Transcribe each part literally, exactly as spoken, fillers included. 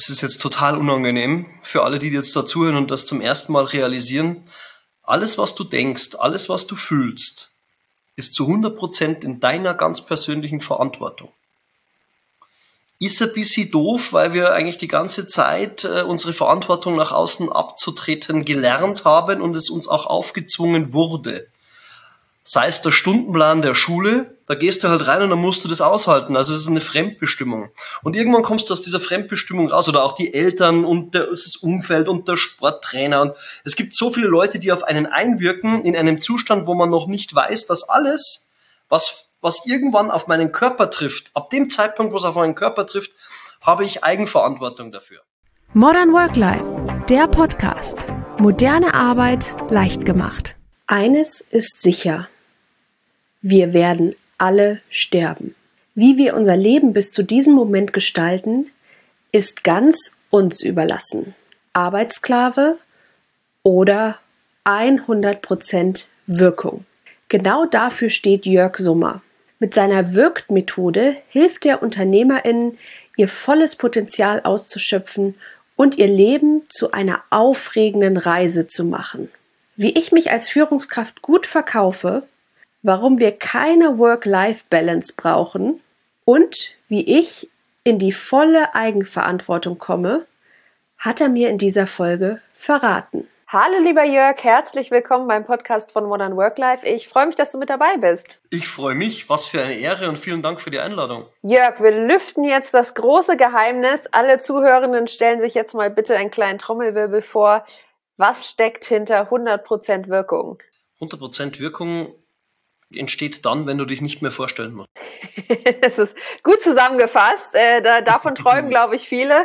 es ist jetzt total unangenehm für alle, die jetzt dazuhören und das zum ersten Mal realisieren. Alles, was du denkst, alles, was du fühlst, ist zu hundert Prozent in deiner ganz persönlichen Verantwortung. Ist ein bisschen doof, weil wir eigentlich die ganze Zeit äh, unsere Verantwortung nach außen abzutreten gelernt haben und es uns auch aufgezwungen wurde. Sei es der Stundenplan der Schule, da gehst du halt rein und dann musst du das aushalten. Also es ist eine Fremdbestimmung. Und irgendwann kommst du aus dieser Fremdbestimmung raus. Oder auch die Eltern und der, das Umfeld und der Sporttrainer. Und es gibt so viele Leute, die auf einen einwirken in einem Zustand, wo man noch nicht weiß, dass alles, was, was irgendwann auf meinen Körper trifft, ab dem Zeitpunkt, wo es auf meinen Körper trifft, habe ich Eigenverantwortung dafür. Modern Work Life, der Podcast. Moderne Arbeit leicht gemacht. Eines ist sicher. Wir werden alle sterben. Wie wir unser Leben bis zu diesem Moment gestalten, ist ganz uns überlassen. Arbeitssklave oder hundert Prozent Wirkung. Genau dafür steht Jörg Summer. Mit seiner Wirkt-Methode hilft er UnternehmerInnen, ihr volles Potenzial auszuschöpfen und ihr Leben zu einer aufregenden Reise zu machen. Wie ich mich als Führungskraft gut verkaufe, warum wir keine Work-Life-Balance brauchen und wie ich in die volle Eigenverantwortung komme, hat er mir in dieser Folge verraten. Hallo lieber Jörg, herzlich willkommen beim Podcast von Modern Work Life. Ich freue mich, dass du mit dabei bist. Ich freue mich, was für eine Ehre und vielen Dank für die Einladung. Jörg, wir lüften jetzt das große Geheimnis. Alle Zuhörenden stellen sich jetzt mal bitte einen kleinen Trommelwirbel vor. Was steckt hinter hundert Prozent Wirkung? hundert Prozent Wirkung entsteht dann, wenn du dich nicht mehr vorstellen musst. Das ist gut zusammengefasst. Äh, da, davon träumen, glaube ich, viele.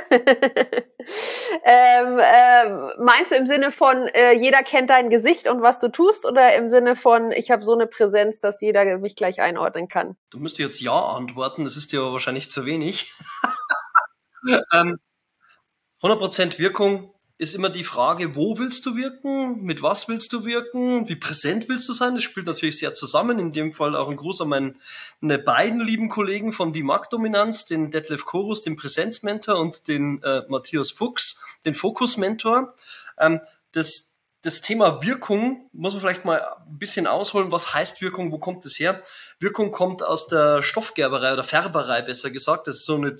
ähm, äh, meinst du im Sinne von, äh, jeder kennt dein Gesicht und was du tust, oder im Sinne von, ich habe so eine Präsenz, dass jeder mich gleich einordnen kann? Du müsstest jetzt Ja antworten, das ist dir aber wahrscheinlich zu wenig. ähm, hundert Prozent Wirkung ist immer die Frage, wo willst du wirken, mit was willst du wirken, wie präsent willst du sein? Das spielt natürlich sehr zusammen. In dem Fall auch ein Gruß an meine, meine beiden lieben Kollegen von die Marktdominanz, den Detlef Korus, den Präsenzmentor, und den äh, Matthias Fuchs, den Fokusmentor. Ähm, das, das Thema Wirkung muss man vielleicht mal ein bisschen ausholen. Was heißt Wirkung? Wo kommt es her? Wirkung kommt aus der Stoffgerberei oder Färberei, besser gesagt. Das ist so eine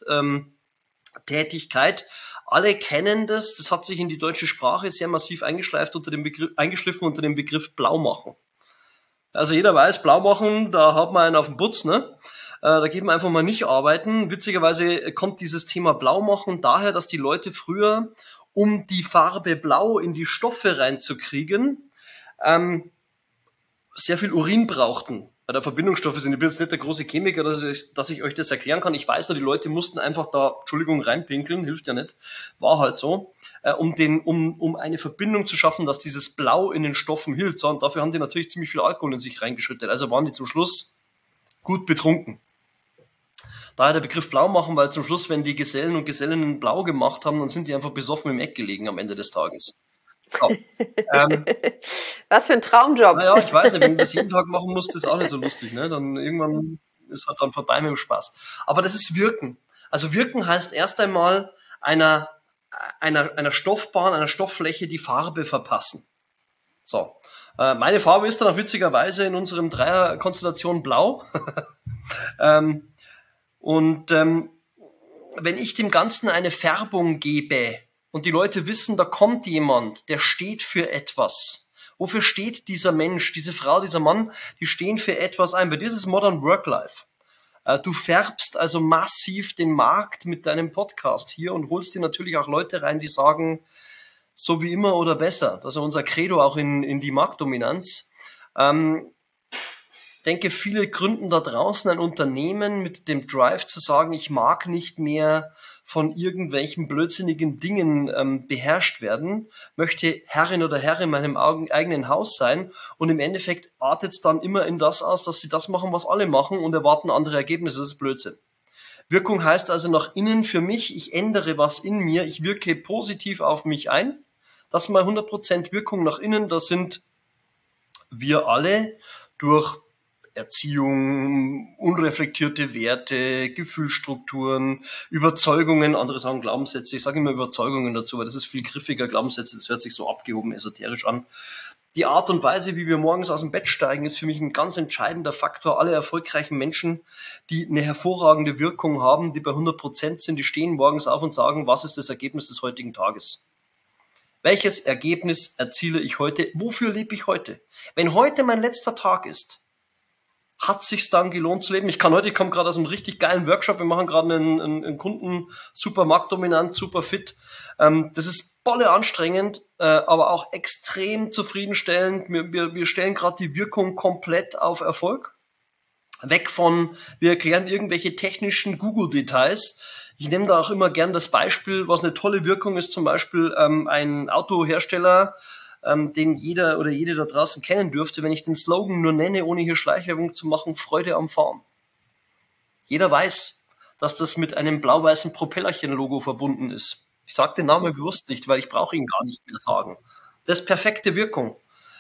Zunfttätigkeit. Ähm, Alle kennen das, das hat sich in die deutsche Sprache sehr massiv eingeschleift unter dem Begriff, eingeschliffen unter dem Begriff Blaumachen. Also jeder weiß, Blaumachen, da hat man einen auf den Putz, ne? Äh, da geht man einfach mal nicht arbeiten. Witzigerweise kommt dieses Thema Blaumachen daher, dass die Leute früher, um die Farbe Blau in die Stoffe reinzukriegen, ähm, sehr viel Urin brauchten. Bei der Verbindungsstoffe sind. Ich bin jetzt nicht der große Chemiker, dass ich, dass ich euch das erklären kann. Ich weiß nur, die Leute mussten einfach da, Entschuldigung, reinpinkeln, hilft ja nicht. War halt so, äh, um den, um, um eine Verbindung zu schaffen, dass dieses Blau in den Stoffen hielt. So, und dafür haben die natürlich ziemlich viel Alkohol in sich reingeschüttet. Also waren die zum Schluss gut betrunken. Daher der Begriff Blau machen, weil zum Schluss, wenn die Gesellen und Gesellinnen blau gemacht haben, dann sind die einfach besoffen im Eck gelegen am Ende des Tages. Oh. Ähm, Was für ein Traumjob. Naja, ich weiß nicht, wenn du das jeden Tag machen musst, ist auch nicht so lustig, ne? Dann irgendwann ist halt dann vorbei mit dem Spaß. Aber das ist Wirken. Also Wirken heißt erst einmal einer, einer, einer Stoffbahn, einer Stofffläche die Farbe verpassen. So. Äh, meine Farbe ist dann auch witzigerweise in unserem Dreier-Konstellation blau. ähm, und ähm, wenn ich dem Ganzen eine Färbung gebe, und die Leute wissen, da kommt jemand, der steht für etwas. Wofür steht dieser Mensch, diese Frau, dieser Mann? Die stehen für etwas ein. Bei dir ist es Modern Work Life. Du färbst also massiv den Markt mit deinem Podcast hier und holst dir natürlich auch Leute rein, die sagen, so wie immer oder besser. Das ist unser Credo auch in, in die Marktdominanz. Ähm, ich denke, viele gründen da draußen ein Unternehmen mit dem Drive zu sagen, ich mag nicht mehr von irgendwelchen blödsinnigen Dingen ähm, beherrscht werden, möchte Herrin oder Herr in meinem eigenen Haus sein, und im Endeffekt artet es dann immer in das aus, dass sie das machen, was alle machen, und erwarten andere Ergebnisse. Das ist Blödsinn. Wirkung heißt also nach innen für mich, ich ändere was in mir, ich wirke positiv auf mich ein. Das ist mal hundert Prozent Wirkung nach innen, das sind wir alle durch Erziehung, unreflektierte Werte, Gefühlsstrukturen, Überzeugungen, andere sagen Glaubenssätze. Ich sage immer Überzeugungen dazu, weil das ist viel griffiger. Glaubenssätze, das hört sich so abgehoben, esoterisch an. Die Art und Weise, wie wir morgens aus dem Bett steigen, ist für mich ein ganz entscheidender Faktor. Alle erfolgreichen Menschen, die eine hervorragende Wirkung haben, die bei hundert Prozent sind, die stehen morgens auf und sagen, was ist das Ergebnis des heutigen Tages? Welches Ergebnis erziele ich heute? Wofür lebe ich heute? Wenn heute mein letzter Tag ist, hat sich's dann gelohnt zu leben? Ich kann heute, ich komme gerade aus einem richtig geilen Workshop, wir machen gerade einen, einen, einen Kunden super marktdominant, super fit. Ähm, das ist bolle anstrengend, äh, aber auch extrem zufriedenstellend. Wir, wir, wir stellen gerade die Wirkung komplett auf Erfolg. Weg von, wir erklären irgendwelche technischen Google-Details. Ich nehme da auch immer gern das Beispiel, was eine tolle Wirkung ist, zum Beispiel ähm, ein Autohersteller, ähm, den jeder oder jede da draußen kennen dürfte, wenn ich den Slogan nur nenne, ohne hier Schleichwerbung zu machen, Freude am Fahren. Jeder weiß, dass das mit einem blau-weißen Propellerchen-Logo verbunden ist. Ich sage den Namen bewusst nicht, weil ich brauche ihn gar nicht mehr sagen. Das ist perfekte Wirkung.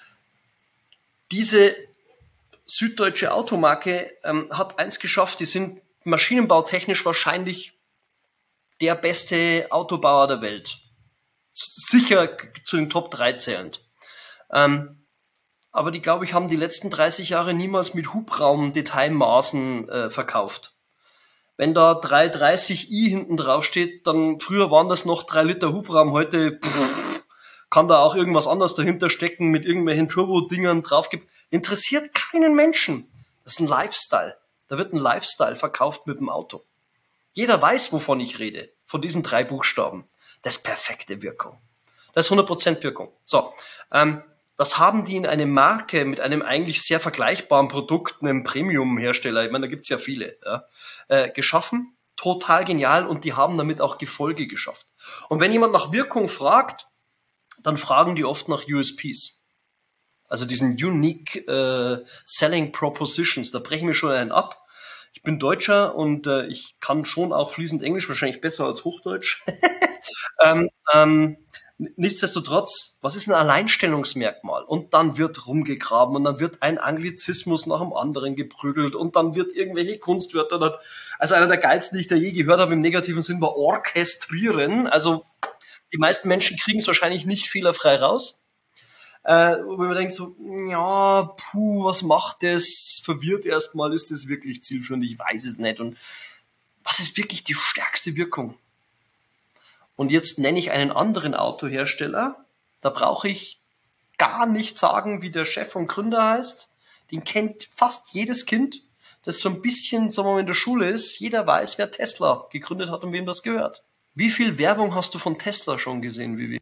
Diese süddeutsche Automarke ähm, hat eins geschafft, die sind maschinenbautechnisch wahrscheinlich der beste Autobauer der Welt. Sicher zu den Top drei zählend. Ähm, aber die, glaube ich, haben die letzten dreißig Jahre niemals mit Hubraum-Detailmaßen äh, verkauft. Wenn da drei dreißig i hinten drauf steht, dann früher waren das noch drei Liter Hubraum, heute pff, kann da auch irgendwas anderes dahinter stecken, mit irgendwelchen Turbo-Dingern draufgibt. Interessiert keinen Menschen. Das ist ein Lifestyle. Da wird ein Lifestyle verkauft mit dem Auto. Jeder weiß, wovon ich rede, von diesen drei Buchstaben. Das ist perfekte Wirkung. Das ist hundert Prozent Wirkung. So, ähm, das haben die in eine Marke mit einem eigentlich sehr vergleichbaren Produkt, einem Premium-Hersteller, ich meine, da gibt's ja viele, ja, äh, geschaffen. Total genial und die haben damit auch Gefolge geschafft. Und wenn jemand nach Wirkung fragt, dann fragen die oft nach U S Ps. Also diesen Unique äh, Selling Propositions. Da brechen wir schon einen ab. Ich bin Deutscher und äh, ich kann schon auch fließend Englisch, wahrscheinlich besser als Hochdeutsch. ähm, ähm, nichtsdestotrotz, was ist ein Alleinstellungsmerkmal? Und dann wird rumgegraben und dann wird ein Anglizismus nach dem anderen geprügelt und dann wird irgendwelche Kunstwörter. Dann, also einer der geilsten, die ich da je gehört habe im negativen Sinn, war orchestrieren. Also die meisten Menschen kriegen es wahrscheinlich nicht fehlerfrei raus. Äh, wo man denkt so, ja, puh, was macht das? Verwirrt erstmal, ist das wirklich zielführend? Ich weiß es nicht. Und was ist wirklich die stärkste Wirkung? Und jetzt nenne ich einen anderen Autohersteller. Da brauche ich gar nicht sagen, wie der Chef und Gründer heißt. Den kennt fast jedes Kind, das so ein bisschen, sagen wir mal, in der Schule ist. Jeder weiß, wer Tesla gegründet hat und wem das gehört. Wie viel Werbung hast du von Tesla schon gesehen, Vivi?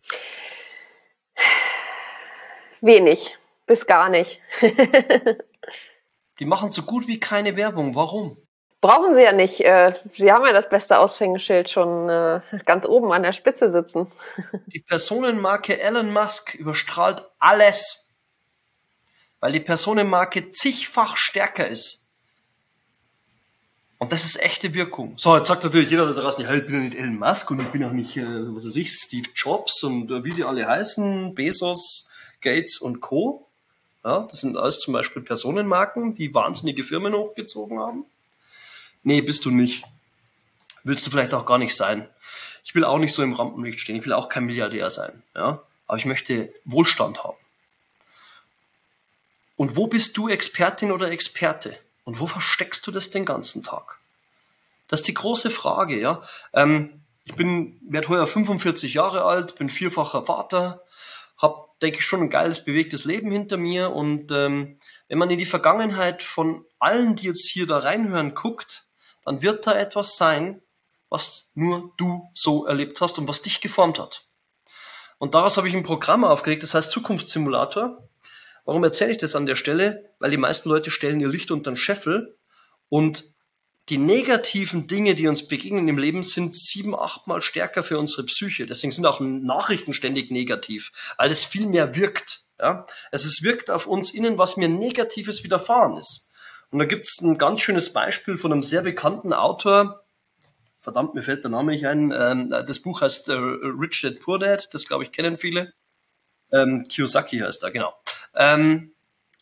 Wenig, bis gar nicht. Die machen so gut wie keine Werbung. Warum? Brauchen sie ja nicht. Sie haben ja das beste Aushängeschild schon ganz oben an der Spitze sitzen. Die Personenmarke Elon Musk überstrahlt alles, weil die Personenmarke zigfach stärker ist. Und das ist echte Wirkung. So, jetzt sagt natürlich jeder da draußen, ja, ich bin ja nicht Elon Musk und ich bin auch nicht, was weiß ich, Steve Jobs und wie sie alle heißen, Bezos, Gates und Co. Ja, das sind alles zum Beispiel Personenmarken, die wahnsinnige Firmen hochgezogen haben. Nee, bist du nicht. Willst du vielleicht auch gar nicht sein. Ich will auch nicht so im Rampenlicht stehen. Ich will auch kein Milliardär sein. Ja? Aber ich möchte Wohlstand haben. Und wo bist du Expertin oder Experte? Und wo versteckst du das den ganzen Tag? Das ist die große Frage. Ja. Ähm, ich bin, werde heuer fünfundvierzig Jahre alt, bin vierfacher Vater, habe, denke ich, schon ein geiles, bewegtes Leben hinter mir. Und ähm, wenn man in die Vergangenheit von allen, die jetzt hier da reinhören, guckt, dann wird da etwas sein, was nur du so erlebt hast und was dich geformt hat. Und daraus habe ich ein Programm aufgelegt, das heißt Zukunftssimulator. Warum erzähle ich das an der Stelle? Weil die meisten Leute stellen ihr Licht unter den Scheffel und die negativen Dinge, die uns begegnen im Leben, sind sieben, achtmal stärker für unsere Psyche. Deswegen sind auch Nachrichten ständig negativ, weil es viel mehr wirkt. Ja? Also es wirkt auf uns innen, was mir Negatives widerfahren ist. Und da gibt es ein ganz schönes Beispiel von einem sehr bekannten Autor. Verdammt, mir fällt der Name nicht ein. Ähm, das Buch heißt äh, Rich Dad Poor Dad. Das, glaube ich, kennen viele. Ähm, Kiyosaki heißt er, genau. Ähm,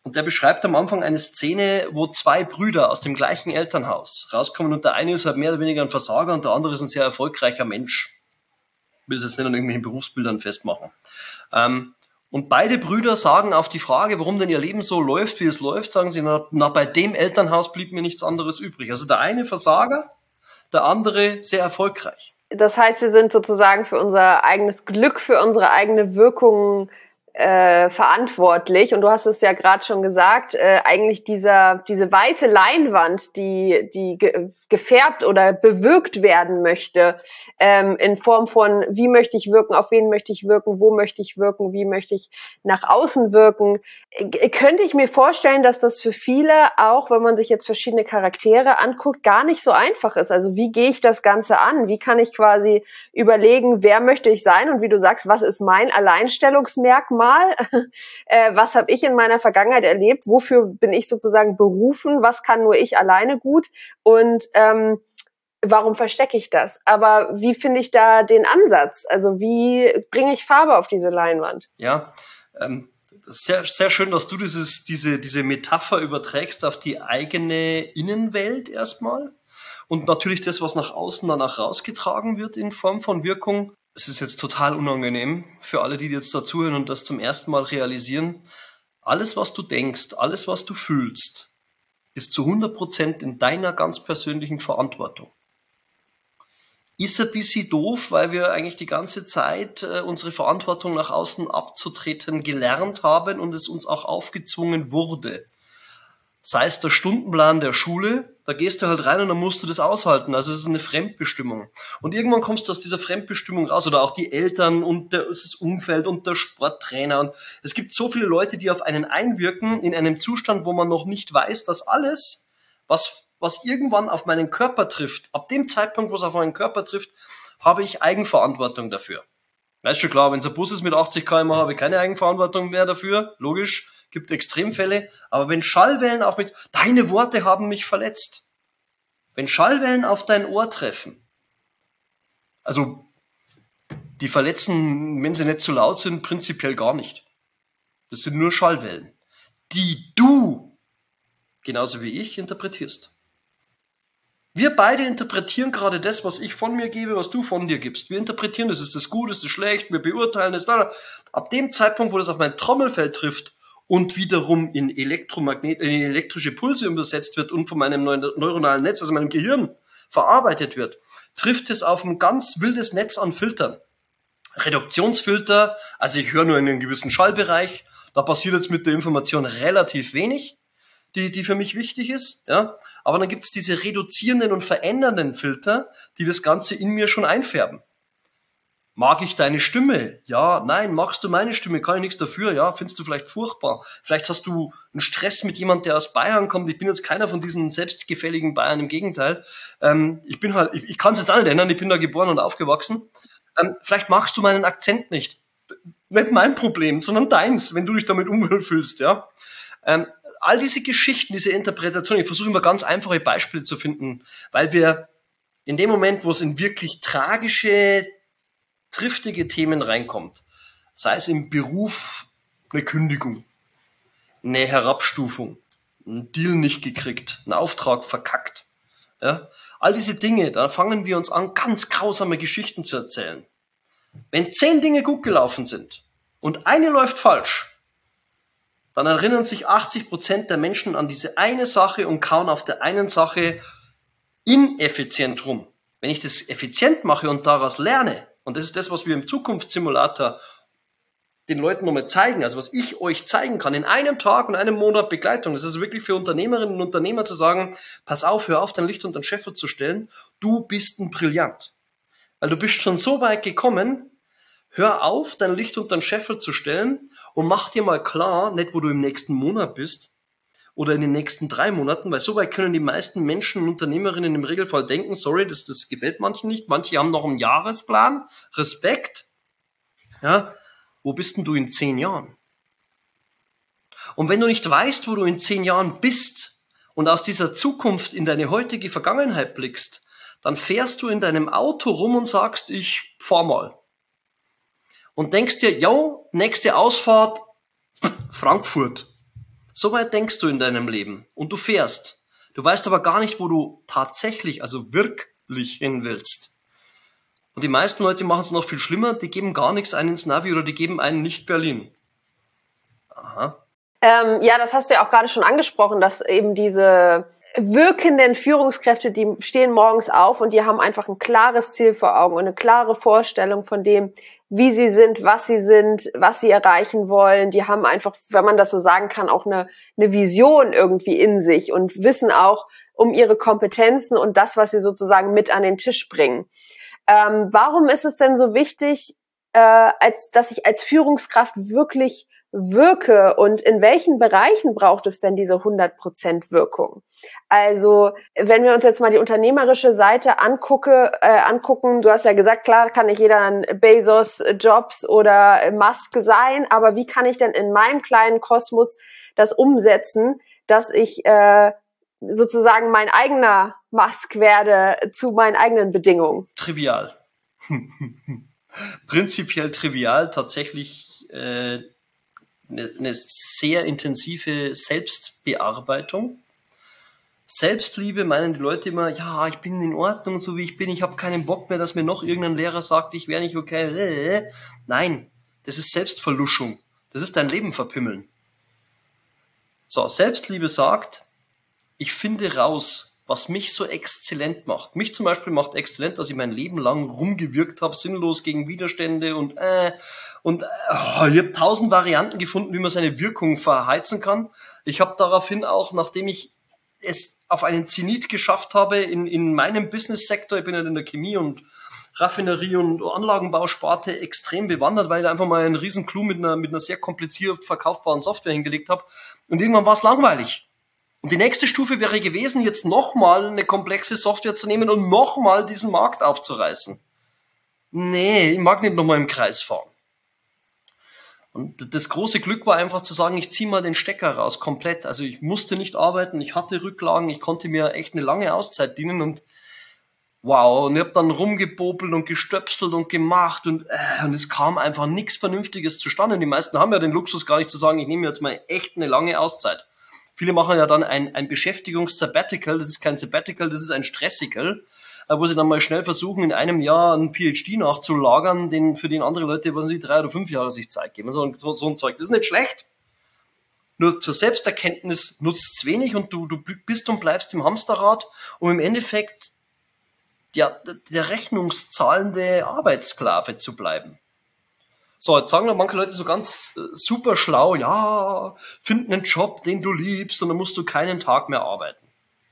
Und der beschreibt am Anfang eine Szene, wo zwei Brüder aus dem gleichen Elternhaus rauskommen und der eine ist halt mehr oder weniger ein Versager und der andere ist ein sehr erfolgreicher Mensch. Ich will es jetzt nicht an irgendwelchen Berufsbildern festmachen. Ähm, und beide Brüder sagen auf die Frage, warum denn ihr Leben so läuft, wie es läuft, sagen sie, na, na bei dem Elternhaus blieb mir nichts anderes übrig. Also der eine Versager, der andere sehr erfolgreich. Das heißt, wir sind sozusagen für unser eigenes Glück, für unsere eigene Wirkung äh, verantwortlich. Und du hast es ja gerade schon gesagt, äh, eigentlich dieser diese weiße Leinwand, die die ge gefärbt oder bewirkt werden möchte, ähm, in Form von, wie möchte ich wirken, auf wen möchte ich wirken, wo möchte ich wirken, wie möchte ich nach außen wirken, äh, könnte ich mir vorstellen, dass das für viele, auch wenn man sich jetzt verschiedene Charaktere anguckt, gar nicht so einfach ist. Also wie gehe ich das Ganze an? Wie kann ich quasi überlegen, wer möchte ich sein? Und wie du sagst, was ist mein Alleinstellungsmerkmal? äh, was habe ich in meiner Vergangenheit erlebt? Wofür bin ich sozusagen berufen? Was kann nur ich alleine gut? Und ähm, warum verstecke ich das? Aber wie finde ich da den Ansatz? Also wie bringe ich Farbe auf diese Leinwand? Ja, ähm, sehr, sehr schön, dass du dieses, diese, diese Metapher überträgst auf die eigene Innenwelt erstmal und natürlich das, was nach außen dann auch rausgetragen wird in Form von Wirkung. Es ist jetzt total unangenehm für alle, die jetzt dazuhören und das zum ersten Mal realisieren. Alles, was du denkst, alles, was du fühlst, ist zu hundert Prozent in deiner ganz persönlichen Verantwortung. Ist ein bisschen doof, weil wir eigentlich die ganze Zeit äh, unsere Verantwortung nach außen abzutreten gelernt haben und es uns auch aufgezwungen wurde. Sei es der Stundenplan der Schule, da gehst du halt rein und dann musst du das aushalten. Also es ist eine Fremdbestimmung. Und irgendwann kommst du aus dieser Fremdbestimmung raus oder auch die Eltern und der, das Umfeld und der Sporttrainer. Und es gibt so viele Leute, die auf einen einwirken in einem Zustand, wo man noch nicht weiß, dass alles, was, was irgendwann auf meinen Körper trifft, ab dem Zeitpunkt, wo es auf meinen Körper trifft, habe ich Eigenverantwortung dafür. Weißt schon klar, wenn es ein Bus ist mit achtzig Kilometer pro Stunde, habe ich keine Eigenverantwortung mehr dafür. Logisch. Gibt Extremfälle, aber wenn Schallwellen auf mich, deine Worte haben mich verletzt. Wenn Schallwellen auf dein Ohr treffen, also die verletzen, wenn sie nicht zu laut sind, prinzipiell gar nicht. Das sind nur Schallwellen, die du, genauso wie ich, interpretierst. Wir beide interpretieren gerade das, was ich von mir gebe, was du von dir gibst. Wir interpretieren, das ist das Gut, das ist schlecht, wir beurteilen das. Ab dem Zeitpunkt, wo das auf mein Trommelfell trifft, und wiederum in, Elektromagnet in elektrische Pulse übersetzt wird und von meinem neuronalen Netz, also meinem Gehirn, verarbeitet wird, trifft es auf ein ganz wildes Netz an Filtern. Reduktionsfilter, also ich höre nur in einem gewissen Schallbereich, da passiert jetzt mit der Information relativ wenig, die, die für mich wichtig ist, ja. Aber dann gibt es diese reduzierenden und verändernden Filter, die das Ganze in mir schon einfärben. Mag ich deine Stimme? Ja, nein. Magst du meine Stimme? Kann ich nichts dafür? Ja, findest du vielleicht furchtbar? Vielleicht hast du einen Stress mit jemand, der aus Bayern kommt. Ich bin jetzt keiner von diesen selbstgefälligen Bayern, im Gegenteil. Ähm, ich bin halt, ich, ich kann es jetzt auch nicht ändern, ich bin da geboren und aufgewachsen. Ähm, vielleicht magst du meinen Akzent nicht. Nicht mein Problem, sondern deins, wenn du dich damit unwohl fühlst, ja. Ähm, all diese Geschichten, diese Interpretation, ich versuche immer ganz einfache Beispiele zu finden, weil wir in dem Moment, wo es in wirklich tragische triftige Themen reinkommt, sei es im Beruf eine Kündigung, eine Herabstufung, einen Deal nicht gekriegt, einen Auftrag verkackt. Ja? All diese Dinge, da fangen wir uns an, ganz grausame Geschichten zu erzählen. Wenn zehn Dinge gut gelaufen sind und eine läuft falsch, dann erinnern sich achtzig Prozent der Menschen an diese eine Sache und kauen auf der einen Sache ineffizient rum. Wenn ich das effizient mache und daraus lerne, und das ist das, was wir im Zukunftssimulator den Leuten nochmal zeigen, also was ich euch zeigen kann, in einem Tag und einem Monat Begleitung. Das ist wirklich für Unternehmerinnen und Unternehmer zu sagen, pass auf, hör auf, dein Licht unter den Scheffel zu stellen, du bist ein Brillant. Weil du bist schon so weit gekommen, hör auf, dein Licht unter den Scheffel zu stellen und mach dir mal klar, nicht wo du im nächsten Monat bist, oder in den nächsten drei Monaten, weil so weit können die meisten Menschen und Unternehmerinnen im Regelfall denken, sorry, das, das gefällt manchen nicht, manche haben noch einen Jahresplan, Respekt, ja, wo bist denn du in zehn Jahren? Und wenn du nicht weißt, wo du in zehn Jahren bist und aus dieser Zukunft in deine heutige Vergangenheit blickst, dann fährst du in deinem Auto rum und sagst, ich fahr mal. Und denkst dir, yo, nächste Ausfahrt, Frankfurt. So weit denkst du in deinem Leben und du fährst. Du weißt aber gar nicht, wo du tatsächlich, also wirklich hin willst. Und die meisten Leute machen es noch viel schlimmer, die geben gar nichts ein ins Navi oder die geben einen nicht Berlin. Aha. Ähm, ja, das hast du ja auch gerade schon angesprochen, dass eben diese wirkenden Führungskräfte, die stehen morgens auf und die haben einfach ein klares Ziel vor Augen und eine klare Vorstellung von dem, wie sie sind, was sie sind, was sie erreichen wollen. Die haben einfach, wenn man das so sagen kann, auch eine, eine Vision irgendwie in sich und wissen auch um ihre Kompetenzen und das, was sie sozusagen mit an den Tisch bringen. Ähm, warum ist es denn so wichtig, äh, als dass ich als Führungskraft wirklich wirke und in welchen Bereichen braucht es denn diese hundert Prozent Wirkung? Also, wenn wir uns jetzt mal die unternehmerische Seite angucke, äh, angucken, du hast ja gesagt, klar kann nicht jeder ein Bezos, Jobs oder Musk sein, aber wie kann ich denn in meinem kleinen Kosmos das umsetzen, dass ich äh, sozusagen mein eigener Musk werde zu meinen eigenen Bedingungen? Trivial. Prinzipiell trivial, tatsächlich äh, eine, eine sehr intensive Selbstbearbeitung. Selbstliebe meinen die Leute immer, ja, ich bin in Ordnung, so wie ich bin, ich habe keinen Bock mehr, dass mir noch irgendein Lehrer sagt, ich wäre nicht okay. Nein, das ist Selbstverluschung. Das ist dein Leben verpimmeln. So, Selbstliebe sagt, ich finde raus, was mich so exzellent macht. Mich zum Beispiel macht exzellent, dass ich mein Leben lang rumgewirkt habe, sinnlos gegen Widerstände und äh, und oh, ich habe tausend Varianten gefunden, wie man seine Wirkung verheizen kann. Ich habe daraufhin auch, nachdem ich es auf einen Zenit geschafft habe in in meinem Business-Sektor, ich bin ja in der Chemie und Raffinerie und Anlagenbausparte extrem bewandert, weil ich da einfach mal einen riesen Clou mit einer mit einer sehr kompliziert verkaufbaren Software hingelegt habe. Und irgendwann war es langweilig. Und die nächste Stufe wäre gewesen, jetzt nochmal eine komplexe Software zu nehmen und nochmal diesen Markt aufzureißen. Nee, ich mag nicht nochmal im Kreis fahren. Und das große Glück war einfach zu sagen, ich ziehe mal den Stecker raus, komplett. Also ich musste nicht arbeiten, ich hatte Rücklagen, ich konnte mir echt eine lange Auszeit dienen und wow, und ich habe dann rumgepopelt und gestöpselt und gemacht und, äh, und es kam einfach nichts Vernünftiges zustande. Und die meisten haben ja den Luxus gar nicht zu sagen, ich nehme jetzt mal echt eine lange Auszeit. Viele machen ja dann ein, ein Beschäftigungs-Sabbatical, das ist kein Sabbatical, das ist ein Stressical, wo sie dann mal schnell versuchen, in einem Jahr einen P H D nachzulagern, den, für den andere Leute, was sie drei oder fünf Jahre sich Zeit geben. So, so, so ein Zeug, das ist nicht schlecht. Nur zur Selbsterkenntnis nutzt es wenig und du, du bist und bleibst im Hamsterrad, um im Endeffekt ja, der rechnungszahlende Arbeitssklave zu bleiben. So, jetzt sagen manche Leute so ganz äh, super schlau, ja, find einen Job, den du liebst und dann musst du keinen Tag mehr arbeiten.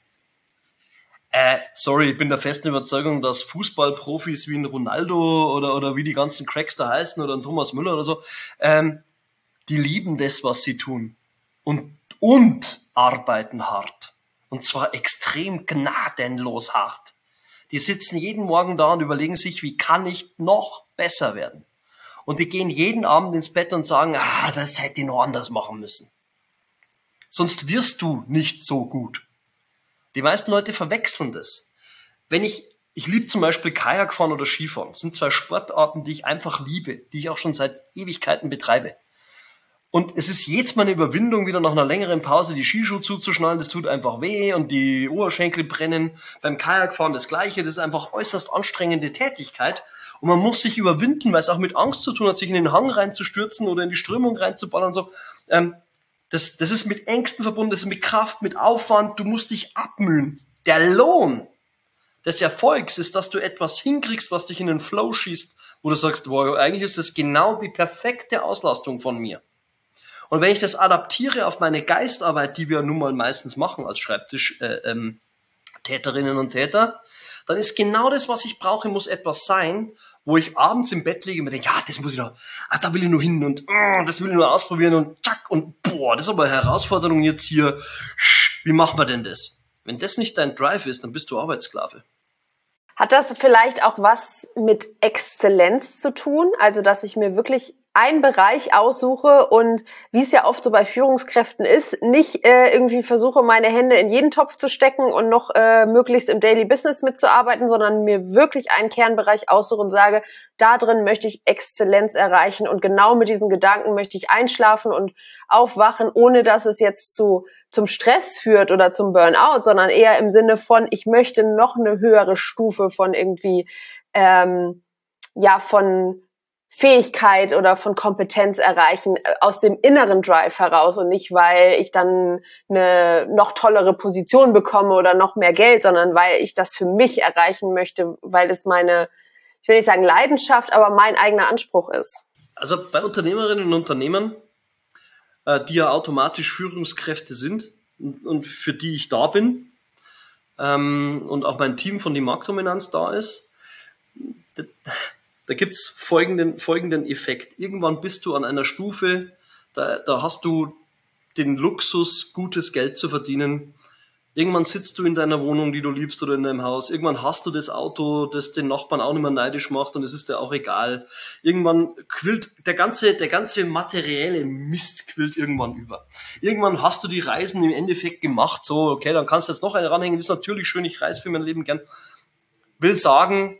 Äh, sorry, ich bin der festen Überzeugung, dass Fußballprofis wie ein Ronaldo oder, oder wie die ganzen Cracks da heißen oder ein Thomas Müller oder so, ähm, die lieben das, was sie tun. Und, und arbeiten hart. Und zwar extrem gnadenlos hart. Die sitzen jeden Morgen da und überlegen sich, wie kann ich noch besser werden? Und die gehen jeden Abend ins Bett und sagen, ah, das hätte ich noch anders machen müssen. Sonst wirst du nicht so gut. Die meisten Leute verwechseln das. Wenn ich, ich liebe zum Beispiel Kajakfahren oder Skifahren. Das sind zwei Sportarten, die ich einfach liebe, die ich auch schon seit Ewigkeiten betreibe. Und es ist jedes Mal eine Überwindung, wieder nach einer längeren Pause die Skischuhe zuzuschnallen. Das tut einfach weh und die Oberschenkel brennen. Beim Kajakfahren das Gleiche. Das ist einfach äußerst anstrengende Tätigkeit. Und man muss sich überwinden, weil es auch mit Angst zu tun hat, sich in den Hang reinzustürzen oder in die Strömung reinzuballern und so. Ähm, das, das ist mit Ängsten verbunden, das ist mit Kraft, mit Aufwand. Du musst dich abmühen. Der Lohn des Erfolgs ist, dass du etwas hinkriegst, was dich in den Flow schießt, wo du sagst, wow, eigentlich ist das genau die perfekte Auslastung von mir. Und wenn ich das adaptiere auf meine Geistarbeit, die wir nun mal meistens machen als Schreibtisch äh, ähm, Täterinnen und Täter, dann ist genau das, was ich brauche, muss etwas sein, wo ich abends im Bett liege und mir denke, ja, das muss ich noch, ah, da will ich nur hin und oh, das will ich nur ausprobieren und zack und boah, das ist aber eine Herausforderung jetzt hier. Wie machen wir denn das? Wenn das nicht dein Drive ist, dann bist du Arbeitssklave. Hat das vielleicht auch was mit Exzellenz zu tun? Also, dass ich mir wirklich einen Bereich aussuche und, wie es ja oft so bei Führungskräften ist, nicht äh, irgendwie versuche, meine Hände in jeden Topf zu stecken und noch äh, möglichst im Daily Business mitzuarbeiten, sondern mir wirklich einen Kernbereich aussuche und sage, da drin möchte ich Exzellenz erreichen und genau mit diesen Gedanken möchte ich einschlafen und aufwachen, ohne dass es jetzt zu zum Stress führt oder zum Burnout, sondern eher im Sinne von, ich möchte noch eine höhere Stufe von irgendwie, ähm, ja, von Fähigkeit oder von Kompetenz erreichen, aus dem inneren Drive heraus und nicht, weil ich dann eine noch tollere Position bekomme oder noch mehr Geld, sondern weil ich das für mich erreichen möchte, weil es meine, ich will nicht sagen Leidenschaft, aber mein eigener Anspruch ist. Also bei Unternehmerinnen und Unternehmern, äh, die ja automatisch Führungskräfte sind und, und für die ich da bin ähm, und auch mein Team von die Marktdominanz da ist, da, Da gibt's folgenden, folgenden Effekt. Irgendwann bist du an einer Stufe, da, da hast du den Luxus, gutes Geld zu verdienen. Irgendwann sitzt du in deiner Wohnung, die du liebst, oder in deinem Haus. Irgendwann hast du das Auto, das den Nachbarn auch nicht mehr neidisch macht, und es ist dir auch egal. Irgendwann quillt der ganze, der ganze materielle Mist quillt irgendwann über. Irgendwann hast du die Reisen im Endeffekt gemacht, so, okay, dann kannst du jetzt noch eine ranhängen, das ist natürlich schön, ich reise für mein Leben gern. Will sagen,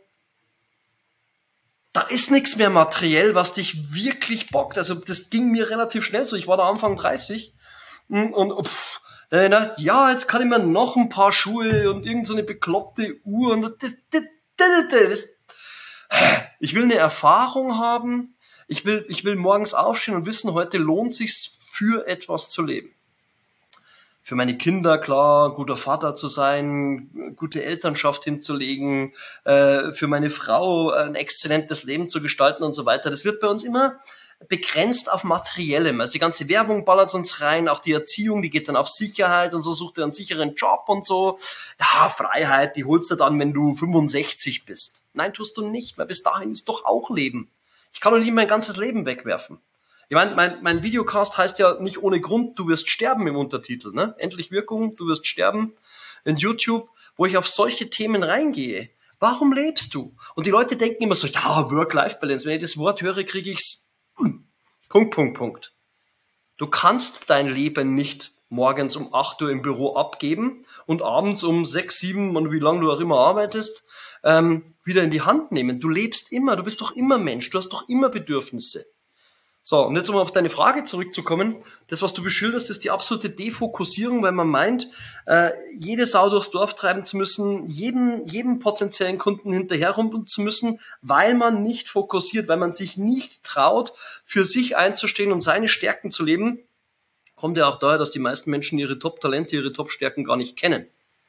da ist nichts mehr materiell, was dich wirklich bockt. Also das ging mir relativ schnell so. Ich war da Anfang dreißig und, und pff, ja, jetzt kann ich mir noch ein paar Schuhe und irgend so eine bekloppte Uhr und das, das, das, das. Ich will eine Erfahrung haben. Ich will, ich will morgens aufstehen und wissen, heute lohnt sich's, für etwas zu leben. Für meine Kinder, klar, guter Vater zu sein, gute Elternschaft hinzulegen, äh, für meine Frau ein exzellentes Leben zu gestalten und so weiter. Das wird bei uns immer begrenzt auf Materiellem. Also die ganze Werbung ballert uns rein, auch die Erziehung, die geht dann auf Sicherheit und so, sucht er einen sicheren Job und so. Ja, Freiheit, die holst du dann, wenn du fünfundsechzig bist. Nein, tust du nicht, weil bis dahin ist doch auch Leben. Ich kann doch nicht mein ganzes Leben wegwerfen. Ich meine, mein, mein Videocast heißt ja nicht ohne Grund, du wirst sterben im Untertitel, ne? Endlich Wirkung, du wirst sterben in YouTube, wo ich auf solche Themen reingehe. Warum lebst du? Und die Leute denken immer so, ja, Work-Life-Balance. Wenn ich das Wort höre, kriege ich's. Punkt, Punkt, Punkt. Du kannst dein Leben nicht morgens um acht Uhr im Büro abgeben und abends um sechs, sieben und wie lange du auch immer arbeitest, ähm, wieder in die Hand nehmen. Du lebst immer, du bist doch immer Mensch, du hast doch immer Bedürfnisse. So, und jetzt um auf deine Frage zurückzukommen, das, was du beschilderst, ist die absolute Defokussierung, weil man meint, äh, jede Sau durchs Dorf treiben zu müssen, jedem, jedem potenziellen Kunden hinterherrumpeln zu müssen, weil man nicht fokussiert, weil man sich nicht traut, für sich einzustehen und seine Stärken zu leben. Kommt ja auch daher, dass die meisten Menschen ihre Top-Talente, ihre Top-Stärken gar nicht kennen.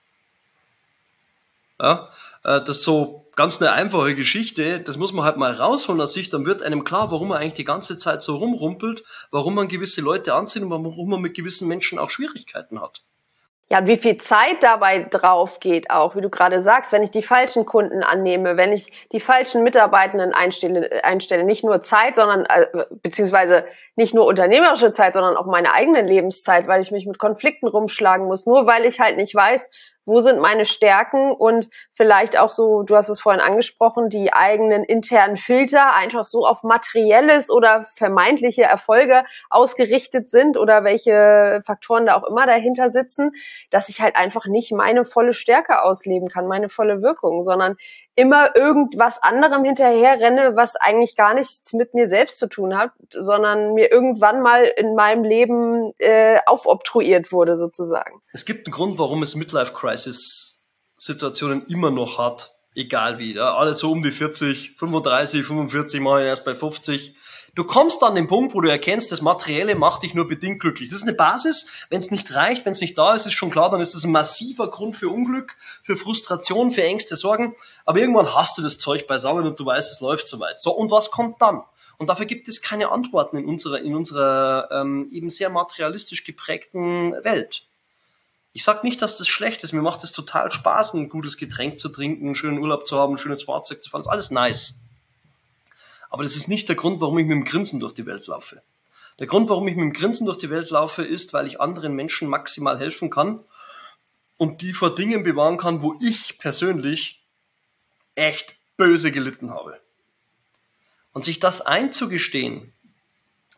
Ja, äh, das ist so ganz eine einfache Geschichte, das muss man halt mal rausholen aus sich, dann wird einem klar, warum man eigentlich die ganze Zeit so rumrumpelt, warum man gewisse Leute anzieht und warum man mit gewissen Menschen auch Schwierigkeiten hat. Ja, und wie viel Zeit dabei drauf geht auch, wie du gerade sagst, wenn ich die falschen Kunden annehme, wenn ich die falschen Mitarbeitenden einstelle, einstelle, nicht nur Zeit, sondern äh, beziehungsweise nicht nur unternehmerische Zeit, sondern auch meine eigene Lebenszeit, weil ich mich mit Konflikten rumschlagen muss, nur weil ich halt nicht weiß, wo sind meine Stärken und vielleicht auch so, du hast es vorhin angesprochen, die eigenen internen Filter einfach so auf materielles oder vermeintliche Erfolge ausgerichtet sind oder welche Faktoren da auch immer dahinter sitzen, dass ich halt einfach nicht meine volle Stärke ausleben kann, meine volle Wirkung, sondern immer irgendwas anderem hinterher renne, was eigentlich gar nichts mit mir selbst zu tun hat, sondern mir irgendwann mal in meinem Leben äh, aufobtruiert wurde sozusagen. Es gibt einen Grund, warum es Midlife-Crisis-Situationen immer noch hat, egal wie. Ja, alle so um die vierzig, fünfunddreißig, fünfundvierzig, mal erst bei fünfzig. Du kommst an den Punkt, wo du erkennst, das Materielle macht dich nur bedingt glücklich. Das ist eine Basis. Wenn es nicht reicht, wenn es nicht da ist, ist schon klar, dann ist das ein massiver Grund für Unglück, für Frustration, für Ängste, Sorgen. Aber irgendwann hast du das Zeug beisammen und du weißt, es läuft soweit. So, und was kommt dann? Und dafür gibt es keine Antworten in unserer, in unserer ähm, eben sehr materialistisch geprägten Welt. Ich sag nicht, dass das schlecht ist. Mir macht es total Spaß, ein gutes Getränk zu trinken, einen schönen Urlaub zu haben, ein schönes Fahrzeug zu fahren. Das ist alles nice. Aber das ist nicht der Grund, warum ich mit dem Grinsen durch die Welt laufe. Der Grund, warum ich mit dem Grinsen durch die Welt laufe, ist, weil ich anderen Menschen maximal helfen kann und die vor Dingen bewahren kann, wo ich persönlich echt böse gelitten habe. Und sich das einzugestehen,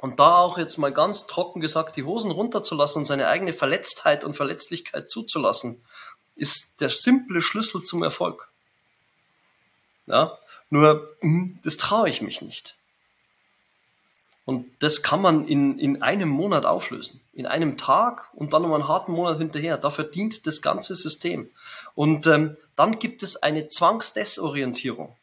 Und da auch jetzt mal ganz trocken gesagt, die Hosen runterzulassen und seine eigene Verletztheit und Verletzlichkeit zuzulassen, ist der simple Schlüssel zum Erfolg. Ja, nur, das traue ich mich nicht. Und das kann man in, in einem Monat auflösen. In einem Tag und dann um einen harten Monat hinterher. Dafür dient das ganze System. Und ähm, dann gibt es eine Zwangsdesorientierung.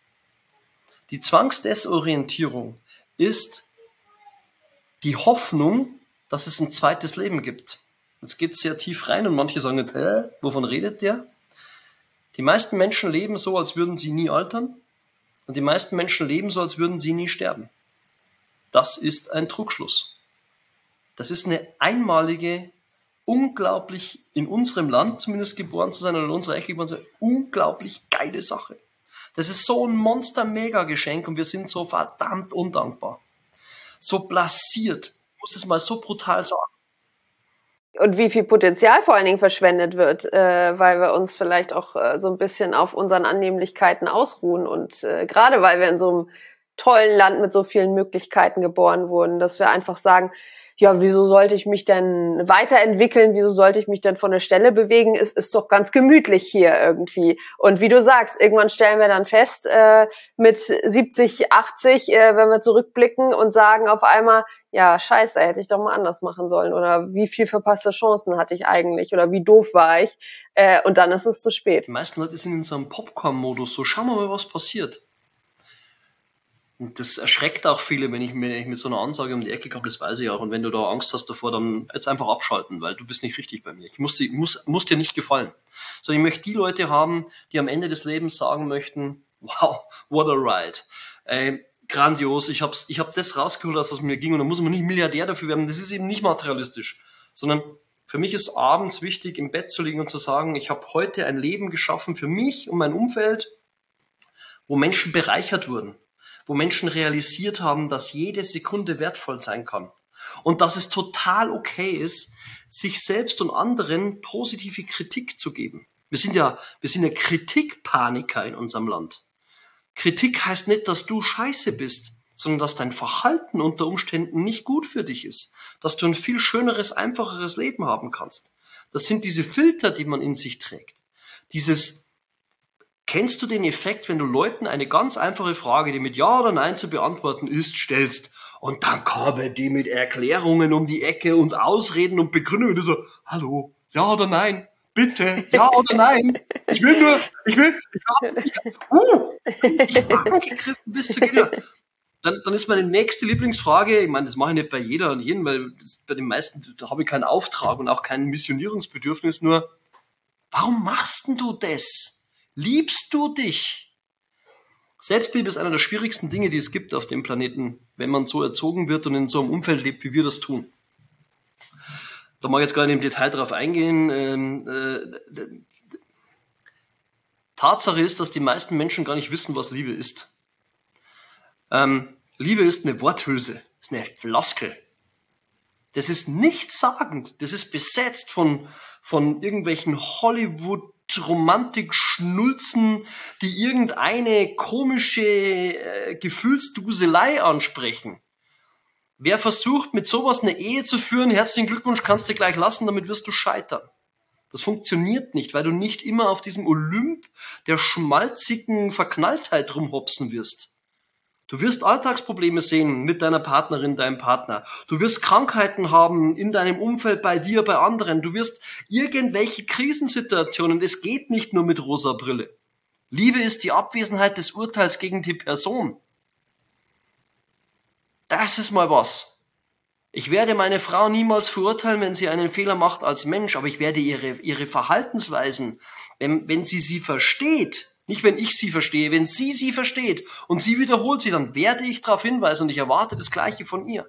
Die Zwangsdesorientierung ist die Hoffnung, dass es ein zweites Leben gibt. Jetzt geht es sehr tief rein und manche sagen jetzt, äh, wovon redet der? Die meisten Menschen leben so, als würden sie nie altern. Und die meisten Menschen leben so, als würden sie nie sterben. Das ist ein Trugschluss. Das ist eine einmalige, unglaublich in unserem Land zumindest geboren zu sein oder in unserer Ecke geboren zu sein, unglaublich geile Sache. Das ist so ein Monster-Mega-Geschenk und wir sind so verdammt undankbar. So blasiert. Ich muss das mal so brutal sagen. Und wie viel Potenzial vor allen Dingen verschwendet wird, äh, weil wir uns vielleicht auch äh, so ein bisschen auf unseren Annehmlichkeiten ausruhen. Und äh, gerade weil wir in so einem tollen Land mit so vielen Möglichkeiten geboren wurden, dass wir einfach sagen, ja, wieso sollte ich mich denn weiterentwickeln, wieso sollte ich mich denn von der Stelle bewegen, es ist doch ganz gemütlich hier irgendwie. Und wie du sagst, irgendwann stellen wir dann fest, äh, mit siebzig, achtzig, äh, wenn wir zurückblicken und sagen auf einmal, ja, scheiße, hätte ich doch mal anders machen sollen oder wie viel verpasste Chancen hatte ich eigentlich oder wie doof war ich, äh, und dann ist es zu spät. Die meisten Leute sind in so einem Popcorn-Modus, so schauen wir mal, was passiert. Und das erschreckt auch viele, wenn ich mir mit so einer Ansage um die Ecke komme, das weiß ich auch. Und wenn du da Angst hast davor, dann jetzt einfach abschalten, weil du bist nicht richtig bei mir. Ich muss, die, muss, muss dir nicht gefallen. Sondern ich möchte die Leute haben, die am Ende des Lebens sagen möchten, wow, what a ride. Äh, grandios, ich habe ich hab das rausgeholt, was aus mir ging. Und da muss man nicht Milliardär dafür werden. Das ist eben nicht materialistisch. Sondern für mich ist abends wichtig, im Bett zu liegen und zu sagen, ich habe heute ein Leben geschaffen für mich und mein Umfeld, wo Menschen bereichert wurden. Wo Menschen realisiert haben, dass jede Sekunde wertvoll sein kann. Und dass es total okay ist, sich selbst und anderen positive Kritik zu geben. Wir sind ja, wir sind ja Kritikpaniker in unserem Land. Kritik heißt nicht, dass du scheiße bist, sondern dass dein Verhalten unter Umständen nicht gut für dich ist. Dass du ein viel schöneres, einfacheres Leben haben kannst. Das sind diese Filter, die man in sich trägt. Dieses Kennst du den Effekt, wenn du Leuten eine ganz einfache Frage, die mit Ja oder Nein zu beantworten ist, stellst und dann kommen die mit Erklärungen um die Ecke und Ausreden und Begründungen, und du so, hallo, ja oder nein, bitte, ja oder nein, ich will nur, ich will, ich hab, ich, uh, ich hab angegriffen bis zu gehen. Dann, dann ist meine nächste Lieblingsfrage, ich meine, das mache ich nicht bei jeder und jedem, weil das, bei den meisten da habe ich keinen Auftrag und auch kein Missionierungsbedürfnis, nur, warum machst denn du das? Liebst du dich? Selbstliebe ist einer der schwierigsten Dinge, die es gibt auf dem Planeten, wenn man so erzogen wird und in so einem Umfeld lebt, wie wir das tun. Da mag ich jetzt gar nicht im Detail drauf eingehen. Ähm, äh, Tatsache ist, dass die meisten Menschen gar nicht wissen, was Liebe ist. Ähm, Liebe ist eine Worthülse, ist eine Floskel. Das ist nichtssagend. Das ist besetzt von, von irgendwelchen Hollywood Romantik-Schnulzen, die irgendeine komische äh, Gefühlsduselei ansprechen. Wer versucht, mit sowas eine Ehe zu führen, herzlichen Glückwunsch, kannst du gleich lassen, damit wirst du scheitern. Das funktioniert nicht, weil du nicht immer auf diesem Olymp der schmalzigen Verknalltheit rumhopsen wirst. Du wirst Alltagsprobleme sehen mit deiner Partnerin, deinem Partner. Du wirst Krankheiten haben in deinem Umfeld, bei dir, bei anderen. Du wirst irgendwelche Krisensituationen. Es geht nicht nur mit rosa Brille. Liebe ist die Abwesenheit des Urteils gegen die Person. Das ist mal was. Ich werde meine Frau niemals verurteilen, wenn sie einen Fehler macht als Mensch, aber ich werde ihre, ihre Verhaltensweisen, wenn, wenn sie sie versteht, nicht, wenn ich sie verstehe, wenn sie sie versteht und sie wiederholt sie, dann werde ich darauf hinweisen und ich erwarte das Gleiche von ihr.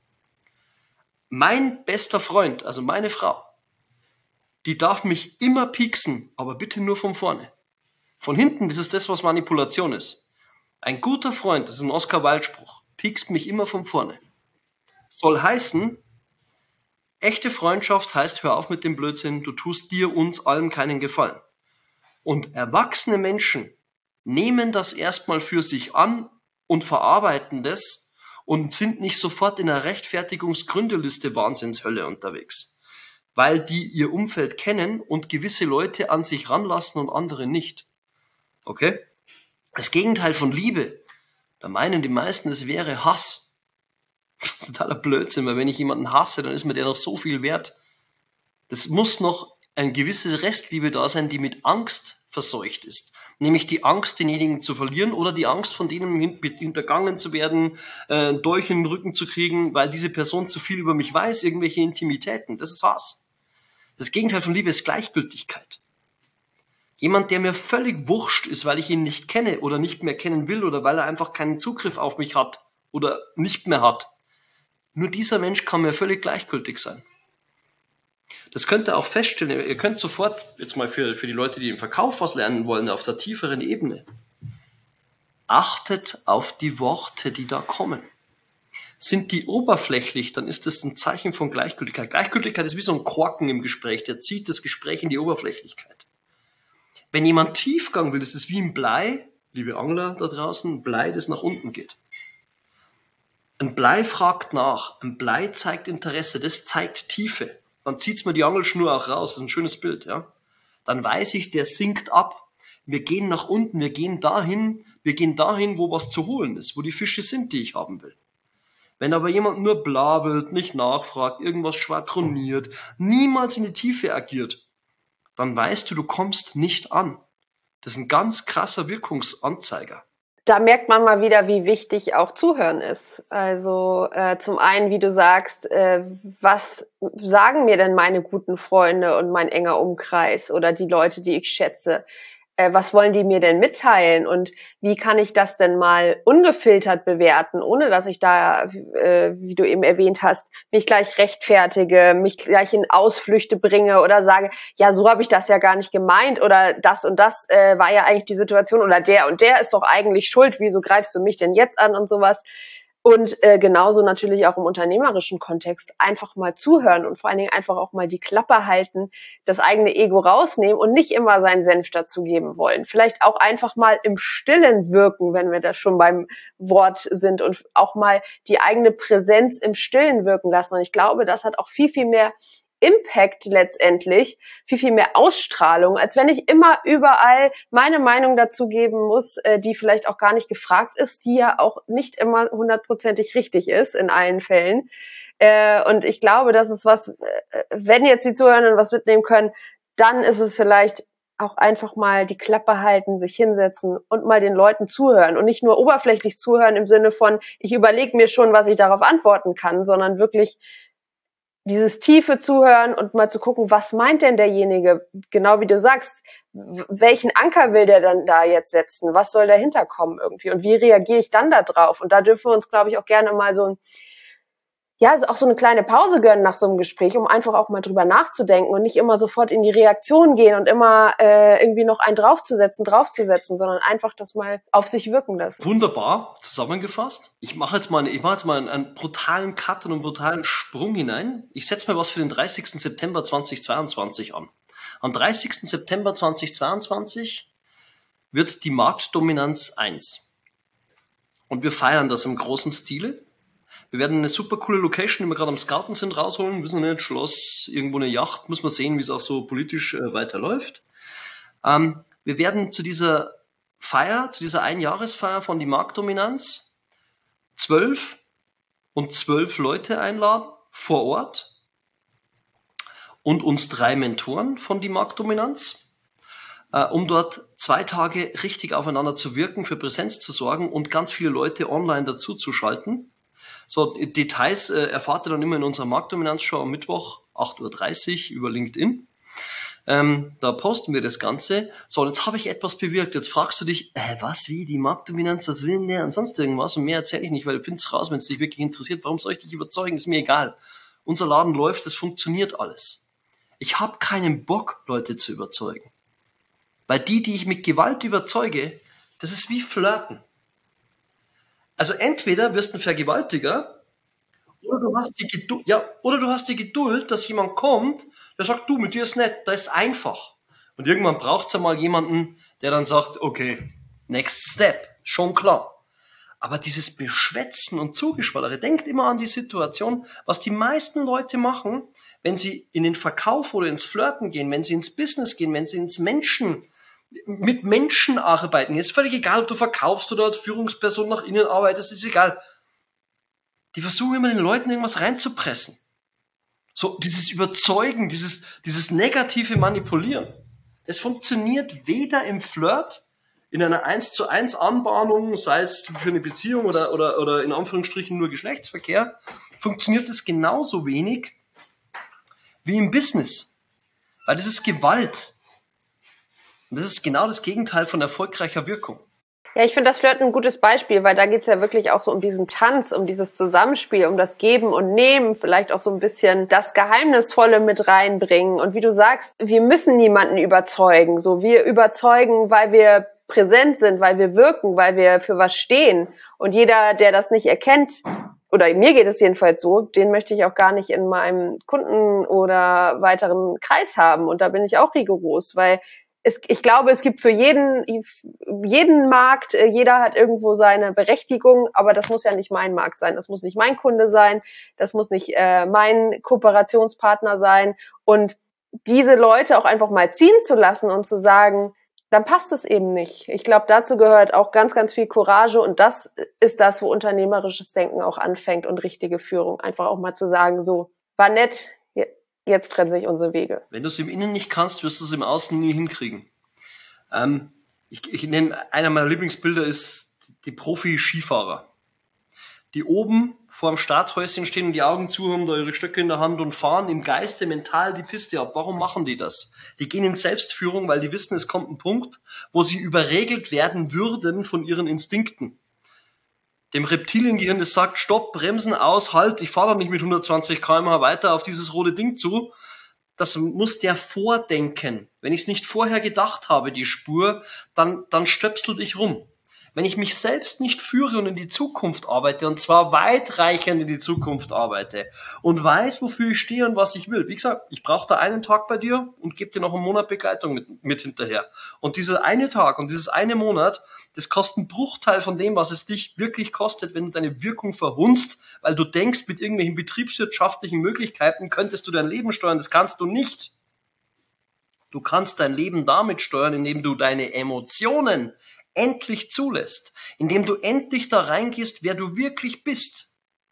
Mein bester Freund, also meine Frau, die darf mich immer pieksen, aber bitte nur von vorne. Von hinten, das ist das, was Manipulation ist. Ein guter Freund, das ist ein Oscar-Wilde-Spruch, piekst mich immer von vorne. Soll heißen, echte Freundschaft heißt, hör auf mit dem Blödsinn, du tust dir, uns, allem keinen Gefallen. Und erwachsene Menschen nehmen das erstmal für sich an und verarbeiten das und sind nicht sofort in einer Rechtfertigungsgründeliste Wahnsinnshölle unterwegs, weil die ihr Umfeld kennen und gewisse Leute an sich ranlassen und andere nicht. Okay? Das Gegenteil von Liebe, da meinen die meisten, es wäre Hass. Das ist totaler Blödsinn, weil wenn ich jemanden hasse, dann ist mir der noch so viel wert. Das muss noch eine gewisse Restliebe da sein, die mit Angst verseucht ist. Nämlich die Angst, denjenigen zu verlieren oder die Angst, von denen hintergangen zu werden, äh, durch den Rücken zu kriegen, weil diese Person zu viel über mich weiß, irgendwelche Intimitäten. Das ist Hass. Das Gegenteil von Liebe ist Gleichgültigkeit. Jemand, der mir völlig wurscht ist, weil ich ihn nicht kenne oder nicht mehr kennen will oder weil er einfach keinen Zugriff auf mich hat oder nicht mehr hat. Nur dieser Mensch kann mir völlig gleichgültig sein. Das könnt ihr auch feststellen. Ihr könnt sofort, jetzt mal für, für die Leute, die im Verkauf was lernen wollen, auf der tieferen Ebene, achtet auf die Worte, die da kommen. Sind die oberflächlich, dann ist das ein Zeichen von Gleichgültigkeit. Gleichgültigkeit ist wie so ein Korken im Gespräch, der zieht das Gespräch in die Oberflächlichkeit. Wenn jemand Tiefgang will, das ist wie ein Blei, liebe Angler da draußen, ein Blei, das nach unten geht. Ein Blei fragt nach, ein Blei zeigt Interesse, das zeigt Tiefe. Dann zieht's mir die Angelschnur auch raus, das ist ein schönes Bild, ja. Dann weiß ich, der sinkt ab. Wir gehen nach unten, wir gehen dahin, wir gehen dahin, wo was zu holen ist, wo die Fische sind, die ich haben will. Wenn aber jemand nur blabelt, nicht nachfragt, irgendwas schwadroniert, niemals in die Tiefe agiert, dann weißt du, du kommst nicht an. Das ist ein ganz krasser Wirkungsanzeiger. Da merkt man mal wieder, wie wichtig auch Zuhören ist. Also äh, zum einen, wie du sagst, äh, was sagen mir denn meine guten Freunde und mein enger Umkreis oder die Leute, die ich schätze? Äh, was wollen die mir denn mitteilen? Und wie kann ich das denn mal ungefiltert bewerten, ohne dass ich da, äh, wie du eben erwähnt hast, mich gleich rechtfertige, mich gleich in Ausflüchte bringe oder sage, ja, so habe ich das ja gar nicht gemeint oder das und das äh, war ja eigentlich die Situation oder der und der ist doch eigentlich schuld, wieso greifst du mich denn jetzt an und sowas. Und äh, genauso natürlich auch im unternehmerischen Kontext einfach mal zuhören und vor allen Dingen einfach auch mal die Klappe halten, das eigene Ego rausnehmen und nicht immer seinen Senf dazugeben wollen. Vielleicht auch einfach mal im Stillen wirken, wenn wir da schon beim Wort sind und auch mal die eigene Präsenz im Stillen wirken lassen. Und ich glaube, das hat auch viel, viel mehr Impact letztendlich, viel, viel mehr Ausstrahlung, als wenn ich immer überall meine Meinung dazu geben muss, die vielleicht auch gar nicht gefragt ist, die ja auch nicht immer hundertprozentig richtig ist in allen Fällen. Und ich glaube, das ist was, wenn jetzt die Zuhörenden was mitnehmen können, dann ist es vielleicht auch einfach mal die Klappe halten, sich hinsetzen und mal den Leuten zuhören und nicht nur oberflächlich zuhören im Sinne von, ich überlege mir schon, was ich darauf antworten kann, sondern wirklich dieses tiefe Zuhören und mal zu gucken, was meint denn derjenige, genau wie du sagst, welchen Anker will der dann da jetzt setzen, was soll dahinter kommen irgendwie und wie reagiere ich dann da drauf? Und da dürfen wir uns, glaube ich, auch gerne mal so ein, ja, auch so eine kleine Pause gönnen nach so einem Gespräch, um einfach auch mal drüber nachzudenken und nicht immer sofort in die Reaktion gehen und immer äh, irgendwie noch einen draufzusetzen, draufzusetzen, sondern einfach das mal auf sich wirken lassen. Wunderbar zusammengefasst. Ich mache jetzt mal, ich mache jetzt mal einen, einen brutalen Cut und einen brutalen Sprung hinein. Ich setze mal was für den dreißigsten September zweitausendzweiundzwanzig an. Am dreißigsten September zweitausendzweiundzwanzig wird die Marktdominanz eins. Und wir feiern das im großen Stile. Wir werden eine super coole Location, die wir gerade am Scouten sind, rausholen. Wissen nicht, Schloss, irgendwo eine Yacht. Muss man sehen, wie es auch so politisch äh, weiterläuft. Ähm, wir werden zu dieser Feier, zu dieser Einjahresfeier von die Marktdominanz zwölf und zwölf Leute einladen vor Ort und uns drei Mentoren von die Marktdominanz, äh, um dort zwei Tage richtig aufeinander zu wirken, für Präsenz zu sorgen und ganz viele Leute online dazu zu schalten. So, Details äh, erfahrt ihr dann immer in unserer Marktdominanz-Show am Mittwoch, acht Uhr dreißig über LinkedIn. Ähm, da posten wir das Ganze. So, und jetzt habe ich etwas bewirkt. Jetzt fragst du dich, äh, was, wie, die Marktdominanz, was will denn der und sonst irgendwas? Und mehr erzähle ich nicht, weil du findest raus, wenn es dich wirklich interessiert. Warum soll ich dich überzeugen? Ist mir egal. Unser Laden läuft, es funktioniert alles. Ich habe keinen Bock, Leute zu überzeugen. Weil die, die ich mit Gewalt überzeuge, das ist wie Flirten. Also entweder wirst du ein Vergewaltiger oder du hast die Geduld, ja, oder du hast die Geduld, dass jemand kommt, der sagt, du, mit dir ist nett, da ist einfach. Und irgendwann braucht's ja mal jemanden, der dann sagt, okay, next step, schon klar. Aber dieses Beschwätzen und Zugeschwallere, denkt immer an die Situation, was die meisten Leute machen, wenn sie in den Verkauf oder ins Flirten gehen, wenn sie ins Business gehen, wenn sie ins Menschen, mit Menschen arbeiten. Ist völlig egal, ob du verkaufst oder als Führungsperson nach innen arbeitest, ist egal. Die versuchen immer den Leuten irgendwas reinzupressen. So dieses Überzeugen, dieses, dieses negative Manipulieren. Das funktioniert weder im Flirt, in einer eins zu eins Anbahnung, sei es für eine Beziehung oder, oder, oder in Anführungsstrichen nur Geschlechtsverkehr, funktioniert das genauso wenig wie im Business. Weil das ist Gewalt. Und das ist genau das Gegenteil von erfolgreicher Wirkung. Ja, ich finde das Flirten ein gutes Beispiel, weil da geht's ja wirklich auch so um diesen Tanz, um dieses Zusammenspiel, um das Geben und Nehmen, vielleicht auch so ein bisschen das Geheimnisvolle mit reinbringen. Und wie du sagst, wir müssen niemanden überzeugen. So, wir überzeugen, weil wir präsent sind, weil wir wirken, weil wir für was stehen. Und jeder, der das nicht erkennt, oder mir geht es jedenfalls so, den möchte ich auch gar nicht in meinem Kunden- oder weiteren Kreis haben. Und da bin ich auch rigoros, weil es, ich glaube, es gibt für jeden, jeden Markt, jeder hat irgendwo seine Berechtigung, aber das muss ja nicht mein Markt sein, das muss nicht mein Kunde sein, das muss nicht äh, mein Kooperationspartner sein. Und diese Leute auch einfach mal ziehen zu lassen und zu sagen, dann passt es eben nicht. Ich glaube, dazu gehört auch ganz, ganz viel Courage und das ist das, wo unternehmerisches Denken auch anfängt und richtige Führung. Einfach auch mal zu sagen, so, war nett, jetzt trennen sich unsere Wege. Wenn du es im Innen nicht kannst, wirst du es im Außen nie hinkriegen. Ähm, ich, ich nenne, einer meiner Lieblingsbilder ist die Profi-Skifahrer, die oben vor dem Starthäuschen stehen und die Augen zu haben, da ihre Stöcke in der Hand und fahren im Geiste mental die Piste ab. Warum machen die das? Die gehen in Selbstführung, weil die wissen, es kommt ein Punkt, wo sie überregelt werden würden von ihren Instinkten. Dem Reptiliengehirn, das sagt, stopp, bremsen, aus, halt, ich fahre doch nicht mit hundertzwanzig Kilometer pro Stunde weiter auf dieses rote Ding zu. Das muss der vordenken. Wenn ich es nicht vorher gedacht habe, die Spur, dann, dann stöpsel dich rum. Wenn ich mich selbst nicht führe und in die Zukunft arbeite, und zwar weitreichend in die Zukunft arbeite und weiß, wofür ich stehe und was ich will. Wie gesagt, ich brauche da einen Tag bei dir und gebe dir noch einen Monat Begleitung mit, mit hinterher. Und dieser eine Tag und dieses eine Monat, das kostet einen Bruchteil von dem, was es dich wirklich kostet, wenn du deine Wirkung verhunzt, weil du denkst, mit irgendwelchen betriebswirtschaftlichen Möglichkeiten könntest du dein Leben steuern. Das kannst du nicht. Du kannst dein Leben damit steuern, indem du deine Emotionen endlich zulässt, indem du endlich da reingehst, wer du wirklich bist.